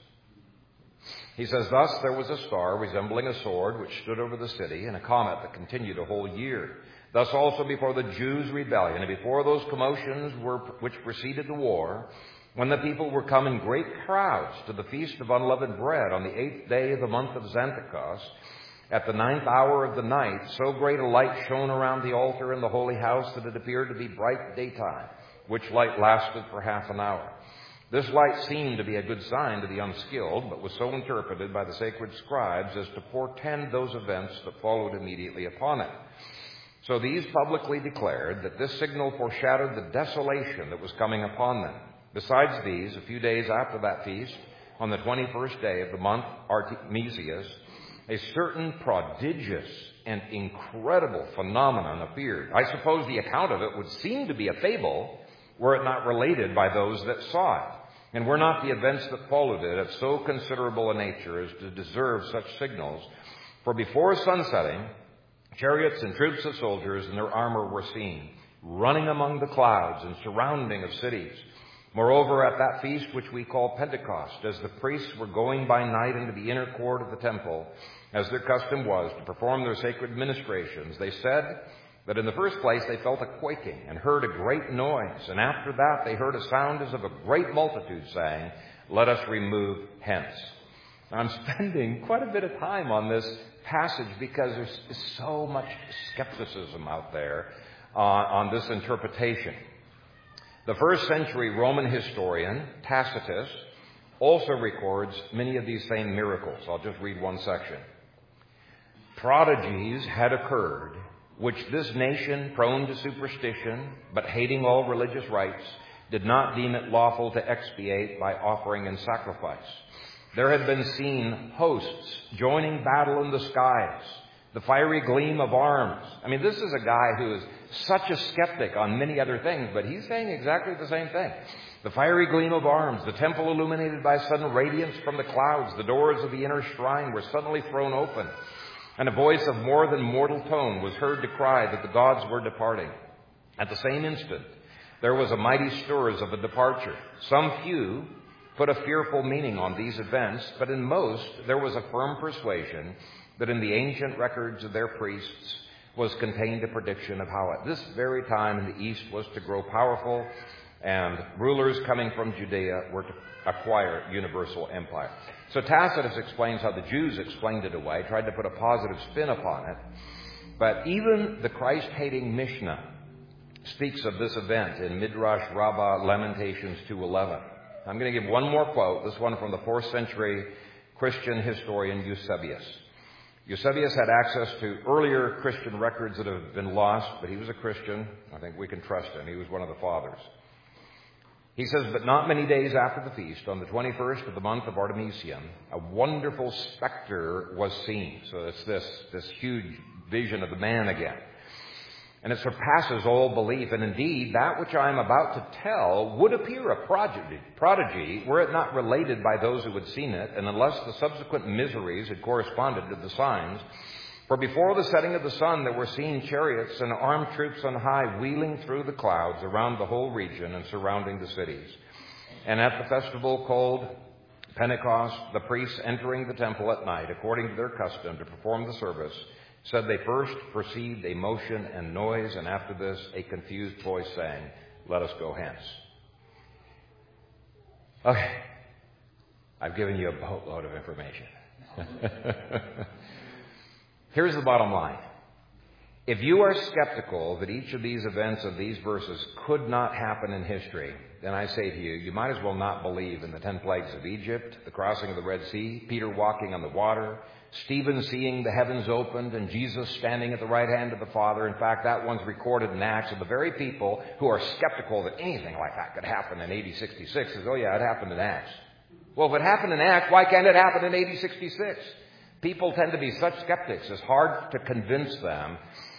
He says, thus there was a star resembling a sword which stood over the city, and a comet that continued a whole year. Thus also before the Jews' rebellion, and before those commotions which preceded the war, when the people were come in great crowds to the feast of unleavened bread on the 8th day of the month of Xanthicus, at the 9th hour of the night, so great a light shone around the altar in the holy house that it appeared to be bright daytime, which light lasted for half an hour. This light seemed to be a good sign to the unskilled, but was so interpreted by the sacred scribes as to portend those events that followed immediately upon it. So these publicly declared that this signal foreshadowed the desolation that was coming upon them. Besides these, a few days after that feast, on the 21st day of the month Artemisius, a certain prodigious and incredible phenomenon appeared. I suppose the account of it would seem to be a fable were it not related by those that saw it. And were not the events that followed it of so considerable a nature as to deserve such signals. For before sunsetting, chariots and troops of soldiers in their armor were seen, running among the clouds and surrounding of cities. Moreover, at that feast which we call Pentecost, as the priests were going by night into the inner court of the temple, as their custom was, to perform their sacred ministrations, they said that in the first place they felt a quaking and heard a great noise, and after that they heard a sound as of a great multitude saying, "Let us remove hence." Now, I'm spending quite a bit of time on this passage because there's so much skepticism out there on this interpretation. The first century Roman historian, Tacitus, also records many of these same miracles. I'll just read one section. Prodigies had occurred, which this nation, prone to superstition, but hating all religious rites, did not deem it lawful to expiate by offering and sacrifice. There had been seen hosts joining battle in the skies, the fiery gleam of arms. I mean, this is a guy who is such a skeptic on many other things, but he's saying exactly the same thing. The fiery gleam of arms, the temple illuminated by sudden radiance from the clouds, the doors of the inner shrine were suddenly thrown open, and a voice of more than mortal tone was heard to cry that the gods were departing. At the same instant, there was a mighty stir as of a departure. Some few put a fearful meaning on these events, but in most there was a firm persuasion that in the ancient records of their priests was contained a prediction of how at this very time in the East was to grow powerful, and rulers coming from Judea were to acquire universal empire. So Tacitus explains how the Jews explained it away, tried to put a positive spin upon it. But even the Christ-hating Mishnah speaks of this event in Midrash Rabbah, Lamentations 2:11. I'm going to give one more quote, this one from the 4th century Christian historian Eusebius. Eusebius had access to earlier Christian records that have been lost, but he was a Christian. I think we can trust him. He was one of the fathers. He says, "But not many days after the feast, on the 21st of the month of Artemisian, a wonderful specter was seen." So it's this huge vision of the man again. "And it surpasses all belief. And indeed, that which I am about to tell would appear a prodigy were it not related by those who had seen it, and unless the subsequent miseries had corresponded to the signs. For before the setting of the sun there were seen chariots and armed troops on high wheeling through the clouds around the whole region and surrounding the cities. And at the festival called Pentecost, the priests entering the temple at night, according to their custom, to perform the service, said they first perceived a motion and noise, and after this a confused voice saying, 'Let us go hence.'" Okay, I've given you a boatload of information. Here's the bottom line. If you are skeptical that each of these events of these verses could not happen in history, then I say to you, you might as well not believe in the 10 plagues of Egypt, the crossing of the Red Sea, Peter walking on the water, Stephen seeing the heavens opened, and Jesus standing at the right hand of the Father. In fact, that one's recorded in Acts, and the very people who are skeptical that anything like that could happen in AD 66 says, "Oh yeah, it happened in Acts." Well, if it happened in Acts, why can't it happen in AD 66? People tend to be such skeptics, it's hard to convince them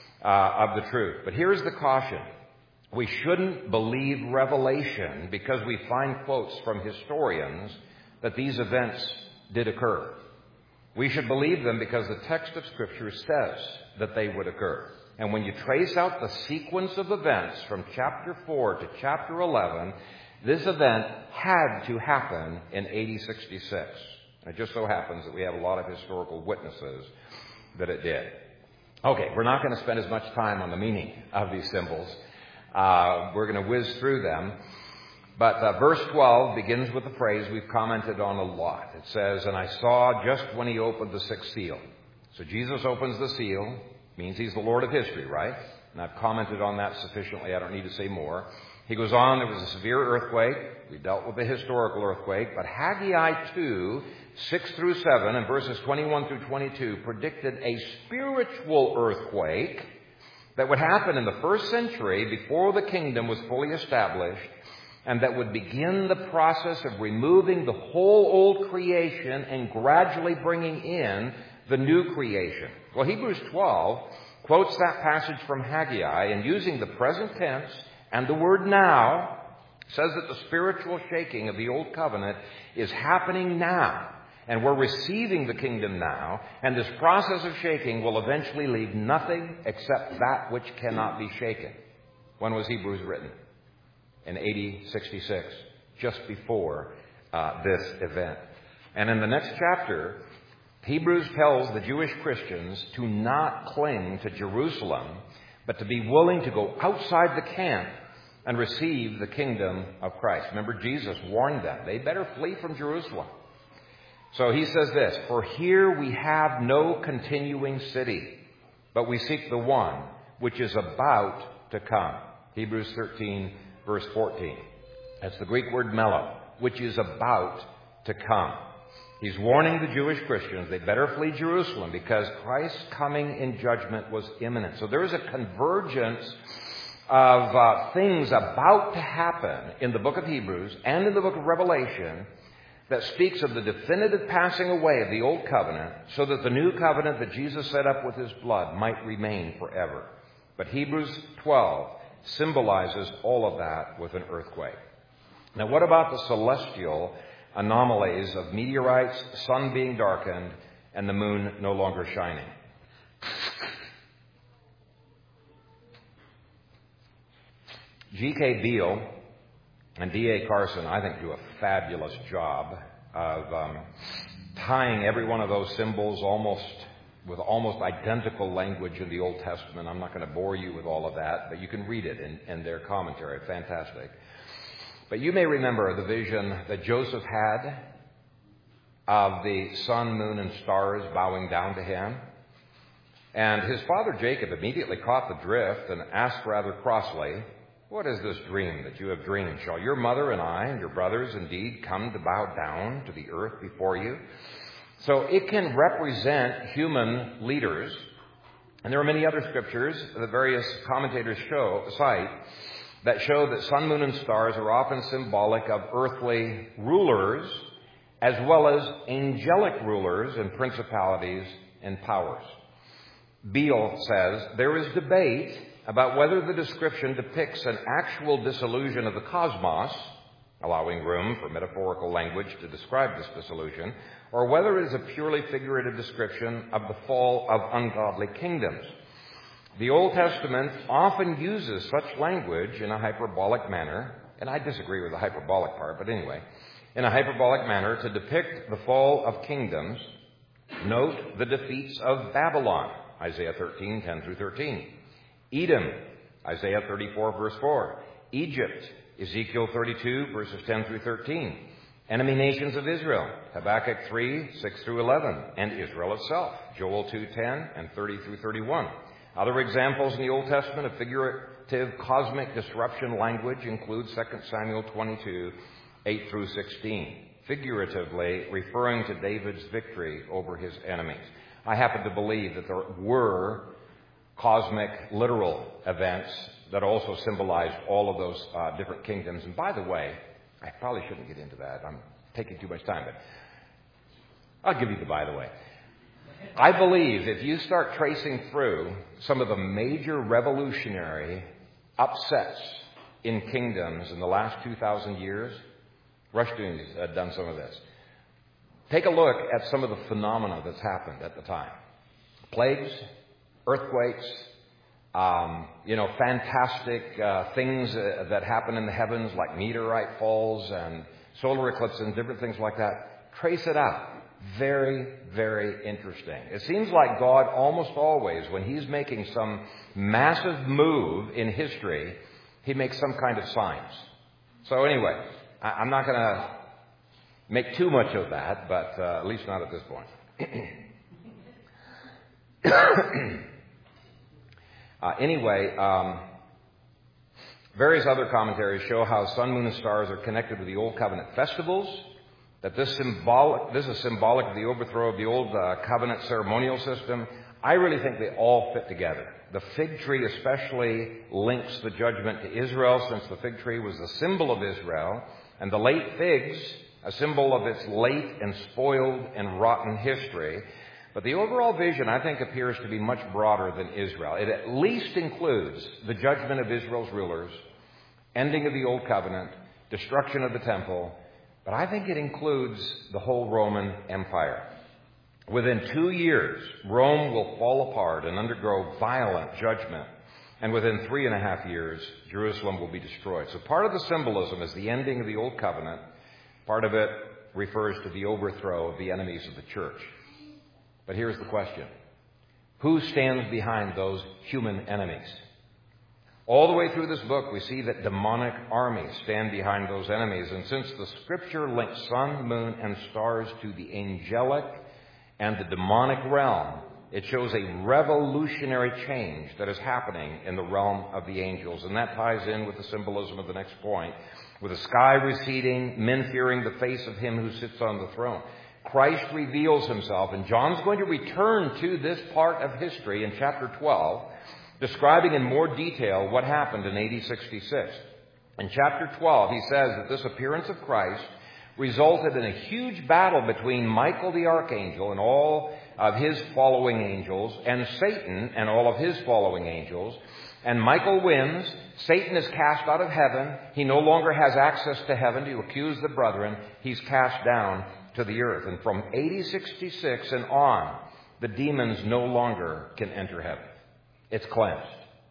of the truth. But here's the caution. We shouldn't believe Revelation because we find quotes from historians that these events did occur. We should believe them because the text of Scripture says that they would occur. And when you trace out the sequence of events from chapter 4 to chapter 11, this event had to happen in AD 66. It just so happens that we have a lot of historical witnesses that it did. Okay, we're not going to spend as much time on the meaning of these symbols. We're going to whiz through them. But verse 12 begins with a phrase we've commented on a lot. It says, "And I saw just when he opened the 6th seal." So Jesus opens the seal. Means he's the Lord of history, right? And I've commented on that sufficiently. I don't need to say more. He goes on, there was a severe earthquake. We dealt with the historical earthquake. But Haggai 2, 6 through 7, and verses 21 through 22 predicted a spiritual earthquake that would happen in the 1st century before the kingdom was fully established, and that would begin the process of removing the whole old creation and gradually bringing in the new creation. Well, Hebrews 12 quotes that passage from Haggai, and using the present tense and the word now, says that the spiritual shaking of the old covenant is happening now. And we're receiving the kingdom now, and this process of shaking will eventually leave nothing except that which cannot be shaken. When was Hebrews written? In AD 66, just before this event. And in the next chapter, Hebrews tells the Jewish Christians to not cling to Jerusalem, but to be willing to go outside the camp and receive the kingdom of Christ. Remember, Jesus warned them. They better flee from Jerusalem. So he says this, "For here we have no continuing city, but we seek the one which is about to come." Hebrews 13, verse 14. That's the Greek word melo, which is about to come. He's warning the Jewish Christians they better flee Jerusalem because Christ's coming in judgment was imminent. So there is a convergence of things about to happen in the book of Hebrews and in the book of Revelation that speaks of the definitive passing away of the old covenant so that the new covenant that Jesus set up with his blood might remain forever. But Hebrews 12 symbolizes all of that with an earthquake. Now, what about the celestial anomalies of meteorites, sun being darkened, and the moon no longer shining? G.K. Beale and D.A. Carson, I think, do a fabulous job of tying every one of those symbols almost with almost identical language in the Old Testament. I'm not going to bore you with all of that, but you can read it in their commentary. Fantastic. But you may remember the vision that Joseph had of the sun, moon, and stars bowing down to him. And his father Jacob immediately caught the drift and asked rather crossly, "What is this dream that you have dreamed? Shall your mother and I and your brothers indeed come to bow down to the earth before you?" So it can represent human leaders. And there are many other scriptures that various commentators cite that show that sun, moon, and stars are often symbolic of earthly rulers as well as angelic rulers and principalities and powers. Beale says, there is debate about whether the description depicts an actual dissolution of the cosmos, allowing room for metaphorical language to describe this dissolution, or whether it is a purely figurative description of the fall of ungodly kingdoms. The Old Testament often uses such language in a hyperbolic manner, and I disagree with the hyperbolic part, but anyway, in a hyperbolic manner to depict the fall of kingdoms. Note the defeats of Babylon, Isaiah 13, 10 through 13. Edom, Isaiah 34, verse 4. Egypt, Ezekiel 32, verses 10 through 13. Enemy nations of Israel, Habakkuk 3, 6 through 11. And Israel itself, Joel 2, 10 and 30 through 31. Other examples in the Old Testament of figurative cosmic disruption language include 2 Samuel 22, 8 through 16, figuratively referring to David's victory over his enemies. I happen to believe that there were cosmic, literal events that also symbolized all of those different kingdoms. And by the way, I probably shouldn't get into that. I'm taking too much time, but I'll give you the by the way. I believe if you start tracing through some of the major revolutionary upsets in kingdoms in the last 2,000 years, Rushdoony's done some of this. Take a look at some of the phenomena that's happened at the time. Plagues, earthquakes, fantastic things that happen in the heavens like meteorite falls and solar eclipses and different things like that. Trace it out. Very, very interesting. It seems like God almost always, when He's making some massive move in history, He makes some kind of signs. So anyway, I'm not going to make too much of that, but at least not at this point. Various other commentaries show how sun, moon, and stars are connected with the Old Covenant festivals, that this is symbolic of the overthrow of the Old Covenant ceremonial system. I really think they all fit together. The fig tree especially links the judgment to Israel, since the fig tree was the symbol of Israel, and the late figs, a symbol of its late and spoiled and rotten history. But the overall vision, I think, appears to be much broader than Israel. It at least includes the judgment of Israel's rulers, ending of the Old Covenant, destruction of the temple, but I think it includes the whole Roman Empire. Within 2 years, Rome will fall apart and undergo violent judgment. And within 3.5 years, Jerusalem will be destroyed. So part of the symbolism is the ending of the Old Covenant. Part of it refers to the overthrow of the enemies of the church. But here's the question. Who stands behind those human enemies? All the way through this book, we see that demonic armies stand behind those enemies. And since the Scripture links sun, moon, and stars to the angelic and the demonic realm, it shows a revolutionary change that is happening in the realm of the angels. And that ties in with the symbolism of the next point. With the sky receding, men fearing the face of Him who sits on the throne. Christ reveals Himself, and John's going to return to this part of history in chapter 12, describing in more detail what happened in AD 66. In chapter 12, he says that this appearance of Christ resulted in a huge battle between Michael the archangel and all of his following angels, and Satan and all of his following angels. And Michael wins. Satan is cast out of heaven. He no longer has access to heaven to accuse the brethren. He's cast down to the earth. And from AD 66 and on, the demons no longer can enter heaven. It's cleansed.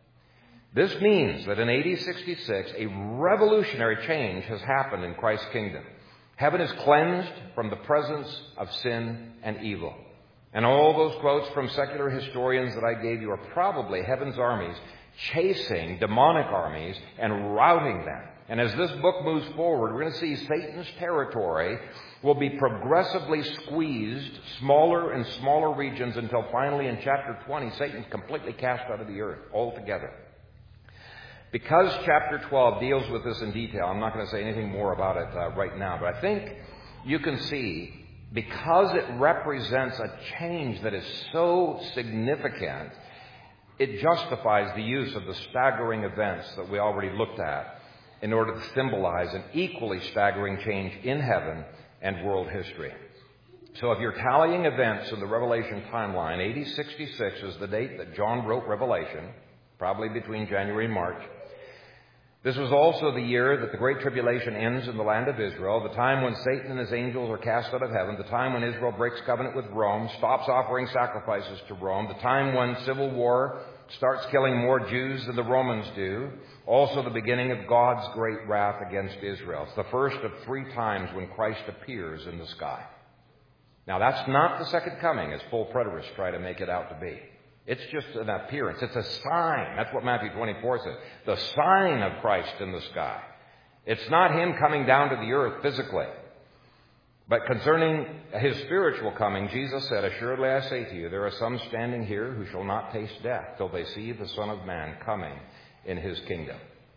This means that in AD 66, a revolutionary change has happened in Christ's kingdom. Heaven is cleansed from the presence of sin and evil. And all those quotes from secular historians that I gave you are probably heaven's armies chasing demonic armies and routing them. And as this book moves forward, we're going to see Satan's territory will be progressively squeezed, smaller and smaller regions, until finally in chapter 20, Satan's completely cast out of the earth altogether. Because chapter 12 deals with this in detail, I'm not going to say anything more about it right now, but I think you can see, because it represents a change that is so significant, it justifies the use of the staggering events that we already looked at in order to symbolize an equally staggering change in heaven and world history. So if you're tallying events in the Revelation timeline, AD 66 is the date that John wrote Revelation, probably between January and March. This was also the year that the Great Tribulation ends in the land of Israel, the time when Satan and his angels are cast out of heaven, the time when Israel breaks covenant with Rome, stops offering sacrifices to Rome, the time when civil war starts killing more Jews than the Romans do, also the beginning of God's great wrath against Israel. It's the first of 3 times when Christ appears in the sky. Now, that's not the second coming, as full preterists try to make it out to be. It's just an appearance. It's a sign. That's what Matthew 24 says. The sign of Christ in the sky. It's not him coming down to the earth physically. But concerning his spiritual coming, Jesus said, "Assuredly I say to you, there are some standing here who shall not taste death till they see the Son of Man coming in his kingdom."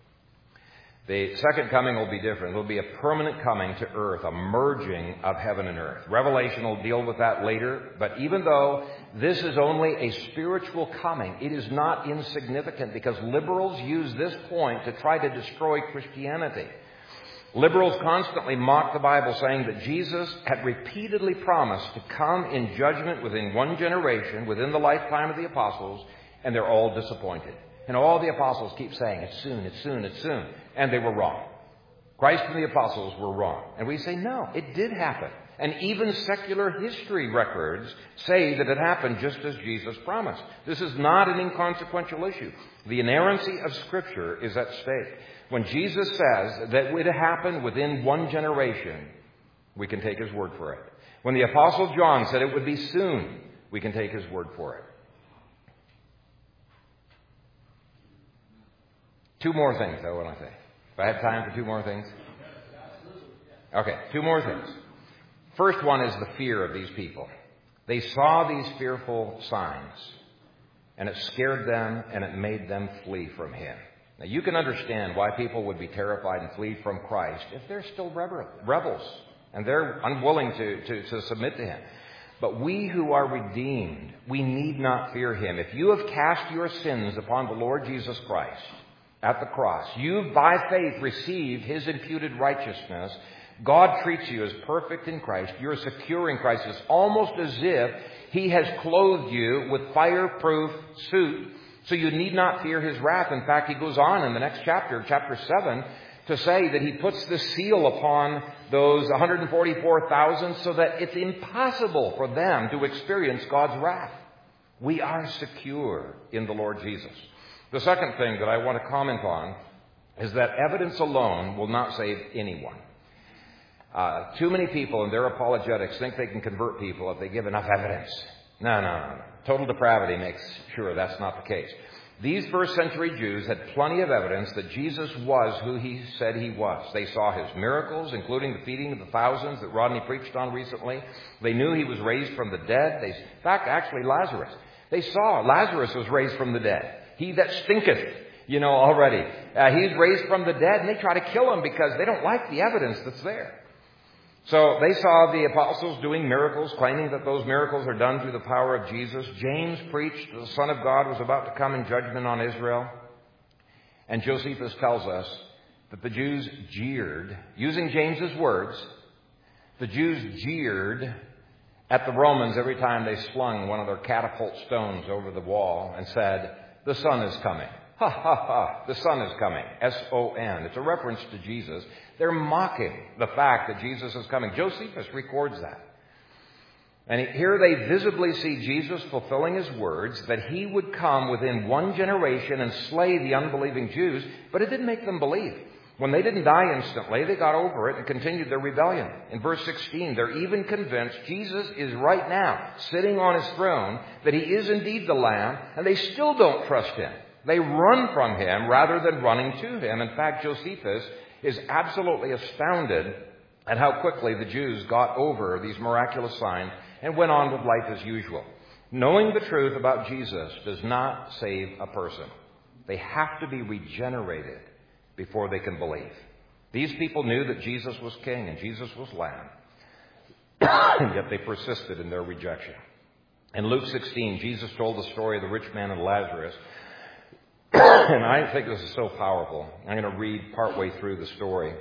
The second coming will be different. It will be a permanent coming to earth, a merging of heaven and earth. Revelation will deal with that later. But even though this is only a spiritual coming, it is not insignificant, because liberals use this point to try to destroy Christianity. Liberals constantly mock the Bible, saying that Jesus had repeatedly promised to come in judgment within one generation, within the lifetime of the apostles, and they're all disappointed. And all the apostles keep saying, "It's soon, it's soon, it's soon." And they were wrong. Christ and the apostles were wrong. And we say, no, it did happen. And even secular history records say that it happened just as Jesus promised. This is not an inconsequential issue. The inerrancy of Scripture is at stake. When Jesus says that it would happen within one generation, we can take his word for it. When the Apostle John said it would be soon, we can take his word for it. 2 more things, I want to say. If I have time for 2 more things. Okay, 2 more things. First one is the fear of these people. They saw these fearful signs, and it scared them, and it made them flee from him. Now, you can understand why people would be terrified and flee from Christ if they're still rebels, and they're unwilling to submit to him. But we who are redeemed, we need not fear him. If you have cast your sins upon the Lord Jesus Christ at the cross, you've by faith received his imputed righteousness. God treats you as perfect in Christ. You're secure in Christ. It's almost as if he has clothed you with fireproof suit, so you need not fear his wrath. In fact, he goes on in the next chapter, chapter 7, to say that he puts the seal upon those 144,000 so that it's impossible for them to experience God's wrath. We are secure in the Lord Jesus. The second thing that I want to comment on is that evidence alone will not save anyone. Too many people in their apologetics think they can convert people if they give enough evidence. No. Total depravity makes sure that's not the case. These first century Jews had plenty of evidence that Jesus was who he said he was. They saw his miracles, including the feeding of the thousands that Rodney preached on recently. They knew he was raised from the dead. In fact, actually Lazarus. They saw Lazarus was raised from the dead. He that stinketh, already. He's raised from the dead, and they try to kill him because they don't like the evidence that's there. So they saw the apostles doing miracles, claiming that those miracles are done through the power of Jesus. James preached the Son of God was about to come in judgment on Israel. And Josephus tells us that the Jews jeered, using James's words, the Jews jeered at the Romans every time they slung one of their catapult stones over the wall and said, "The Son is coming." Ha, ha, ha. The Son is coming. S-O-N. It's a reference to Jesus. They're mocking the fact that Jesus is coming. Josephus records that. And here they visibly see Jesus fulfilling his words that he would come within one generation and slay the unbelieving Jews, but it didn't make them believe. When they didn't die instantly, they got over it and continued their rebellion. In verse 16, they're even convinced Jesus is right now sitting on his throne, that he is indeed the Lamb, and they still don't trust him. They run from him rather than running to him. In fact, Josephus is absolutely astounded at how quickly the Jews got over these miraculous signs and went on with life as usual. Knowing the truth about Jesus does not save a person. They have to be regenerated before they can believe. These people knew that Jesus was king and Jesus was lamb, and yet they persisted in their rejection. In Luke 16, Jesus told the story of the rich man and Lazarus, and I think this is so powerful. I'm going to read partway through the story.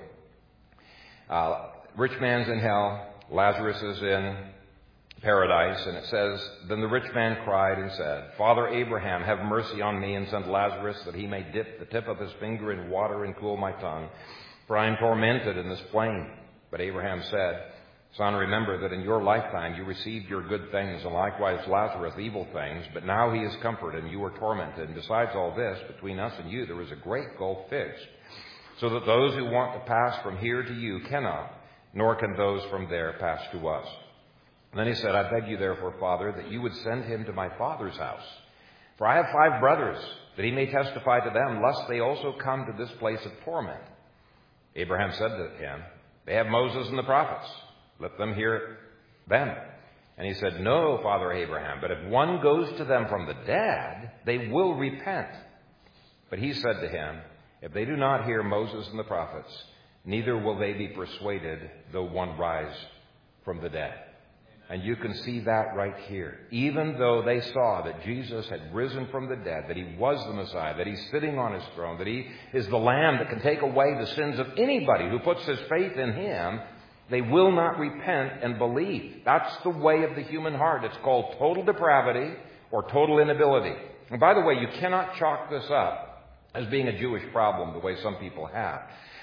Rich man's in hell, Lazarus is in paradise, and it says, Then the rich man cried and said, Father Abraham, have mercy on me and send Lazarus that he may dip the tip of his finger in water and cool my tongue, for I am tormented in this flame. But Abraham said, Son, remember that in your lifetime you received your good things, and likewise Lazarus evil things, but now he is comforted and you are tormented. And besides all this, between us and you there is a great gulf fixed, so that those who want to pass from here to you cannot, nor can those from there pass to us. And then he said, I beg you therefore, Father, that you would send him to my father's house. For I have 5 brothers, that he may testify to them, lest they also come to this place of torment. Abraham said to him, They have Moses and the prophets. Let them hear them. And he said, No, Father Abraham, but if one goes to them from the dead, they will repent. But he said to him, If they do not hear Moses and the prophets, neither will they be persuaded, though one rise from the dead. And you can see that right here. Even though they saw that Jesus had risen from the dead, that he was the Messiah, that he's sitting on his throne, that he is the Lamb that can take away the sins of anybody who puts his faith in him, they will not repent and believe. That's the way of the human heart. It's called total depravity or total inability. And by the way, you cannot chalk this up as being a Jewish problem the way some people have.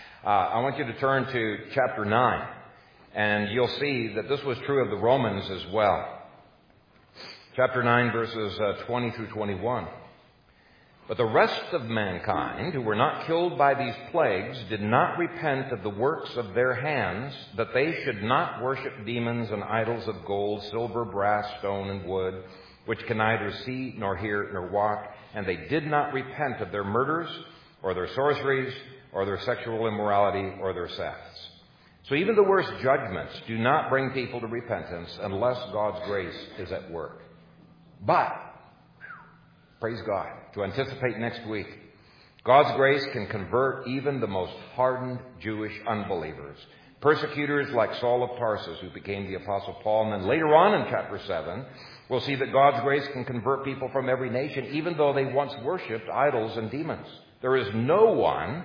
I want you to turn to chapter 9. And you'll see that this was true of the Romans as well. Chapter 9, verses 20 through 21. But the rest of mankind, who were not killed by these plagues, did not repent of the works of their hands, that they should not worship demons and idols of gold, silver, brass, stone, and wood, which can neither see nor hear nor walk. And they did not repent of their murders, or their sorceries, or their sexual immorality, or their thefts. So even the worst judgments do not bring people to repentance unless God's grace is at work. But, praise God, to anticipate next week, God's grace can convert even the most hardened Jewish unbelievers. Persecutors like Saul of Tarsus, who became the Apostle Paul. And then later on in chapter 7, we'll see that God's grace can convert people from every nation, even though they once worshipped idols and demons. There is no one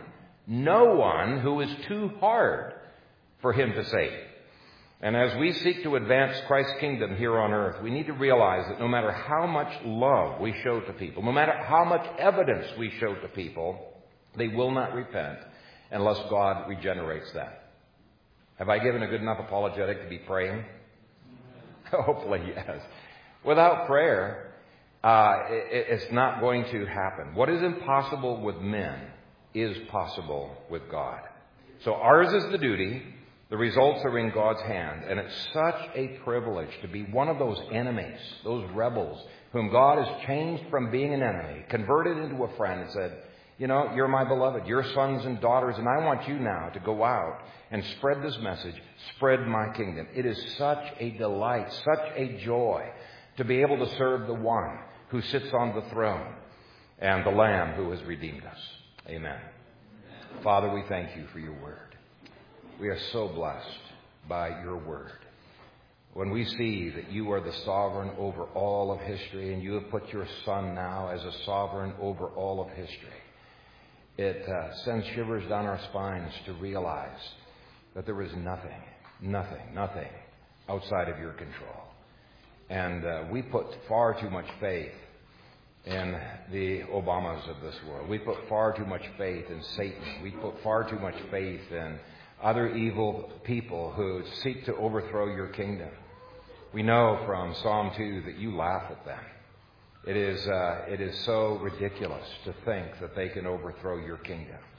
who is too hard for him to save. And as we seek to advance Christ's kingdom here on earth, we need to realize that no matter how much love we show to people, no matter how much evidence we show to people, they will not repent unless God regenerates them. Have I given a good enough apologetic to be praying? Hopefully, yes. Without prayer, it's not going to happen. What is impossible with men is possible with God. So ours is the duty. The results are in God's hand. And it's such a privilege to be one of those enemies, those rebels, whom God has changed from being an enemy, converted into a friend, and said, you know, you're my beloved, you're sons and daughters, and I want you now to go out and spread this message, spread my kingdom. It is such a delight, such a joy to be able to serve the one who sits on the throne and the Lamb who has redeemed us. Amen. Father, we thank you for your word. We are so blessed by your word. When we see that you are the sovereign over all of history, and you have put your Son now as a sovereign over all of history, it sends shivers down our spines to realize that there is nothing outside of your control. And we put far too much faith in the Obamas of this world. We put far too much faith in Satan. We put far too much faith in other evil people who seek to overthrow your kingdom. We know from Psalm 2 that you laugh at them. It is so ridiculous to think that they can overthrow your kingdom.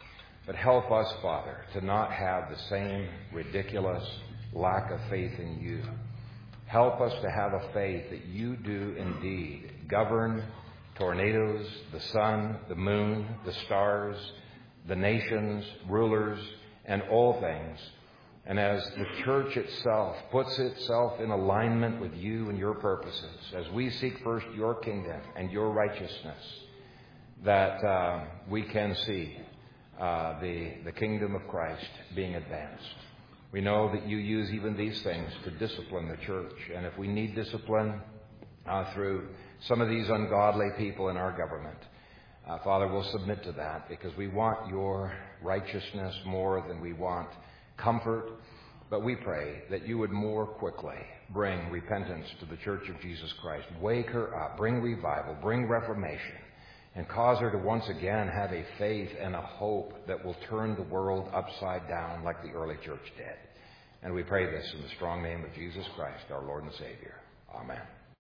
But help us, Father, to not have the same ridiculous lack of faith in you. Help us to have a faith that you do indeed govern tornadoes, the sun, the moon, the stars, the nations, rulers, and all things. And as the church itself puts itself in alignment with you and your purposes, as we seek first your kingdom and your righteousness, that we can see the kingdom of Christ being advanced. We know that you use even these things to discipline the church. And if we need discipline through some of these ungodly people in our government, Father, we'll submit to that because we want your righteousness more than we want comfort. But we pray that you would more quickly bring repentance to the Church of Jesus Christ. Wake her up, bring revival, bring reformation, and cause her to once again have a faith and a hope that will turn the world upside down like the early church did. And we pray this in the strong name of Jesus Christ, our Lord and Savior. Amen.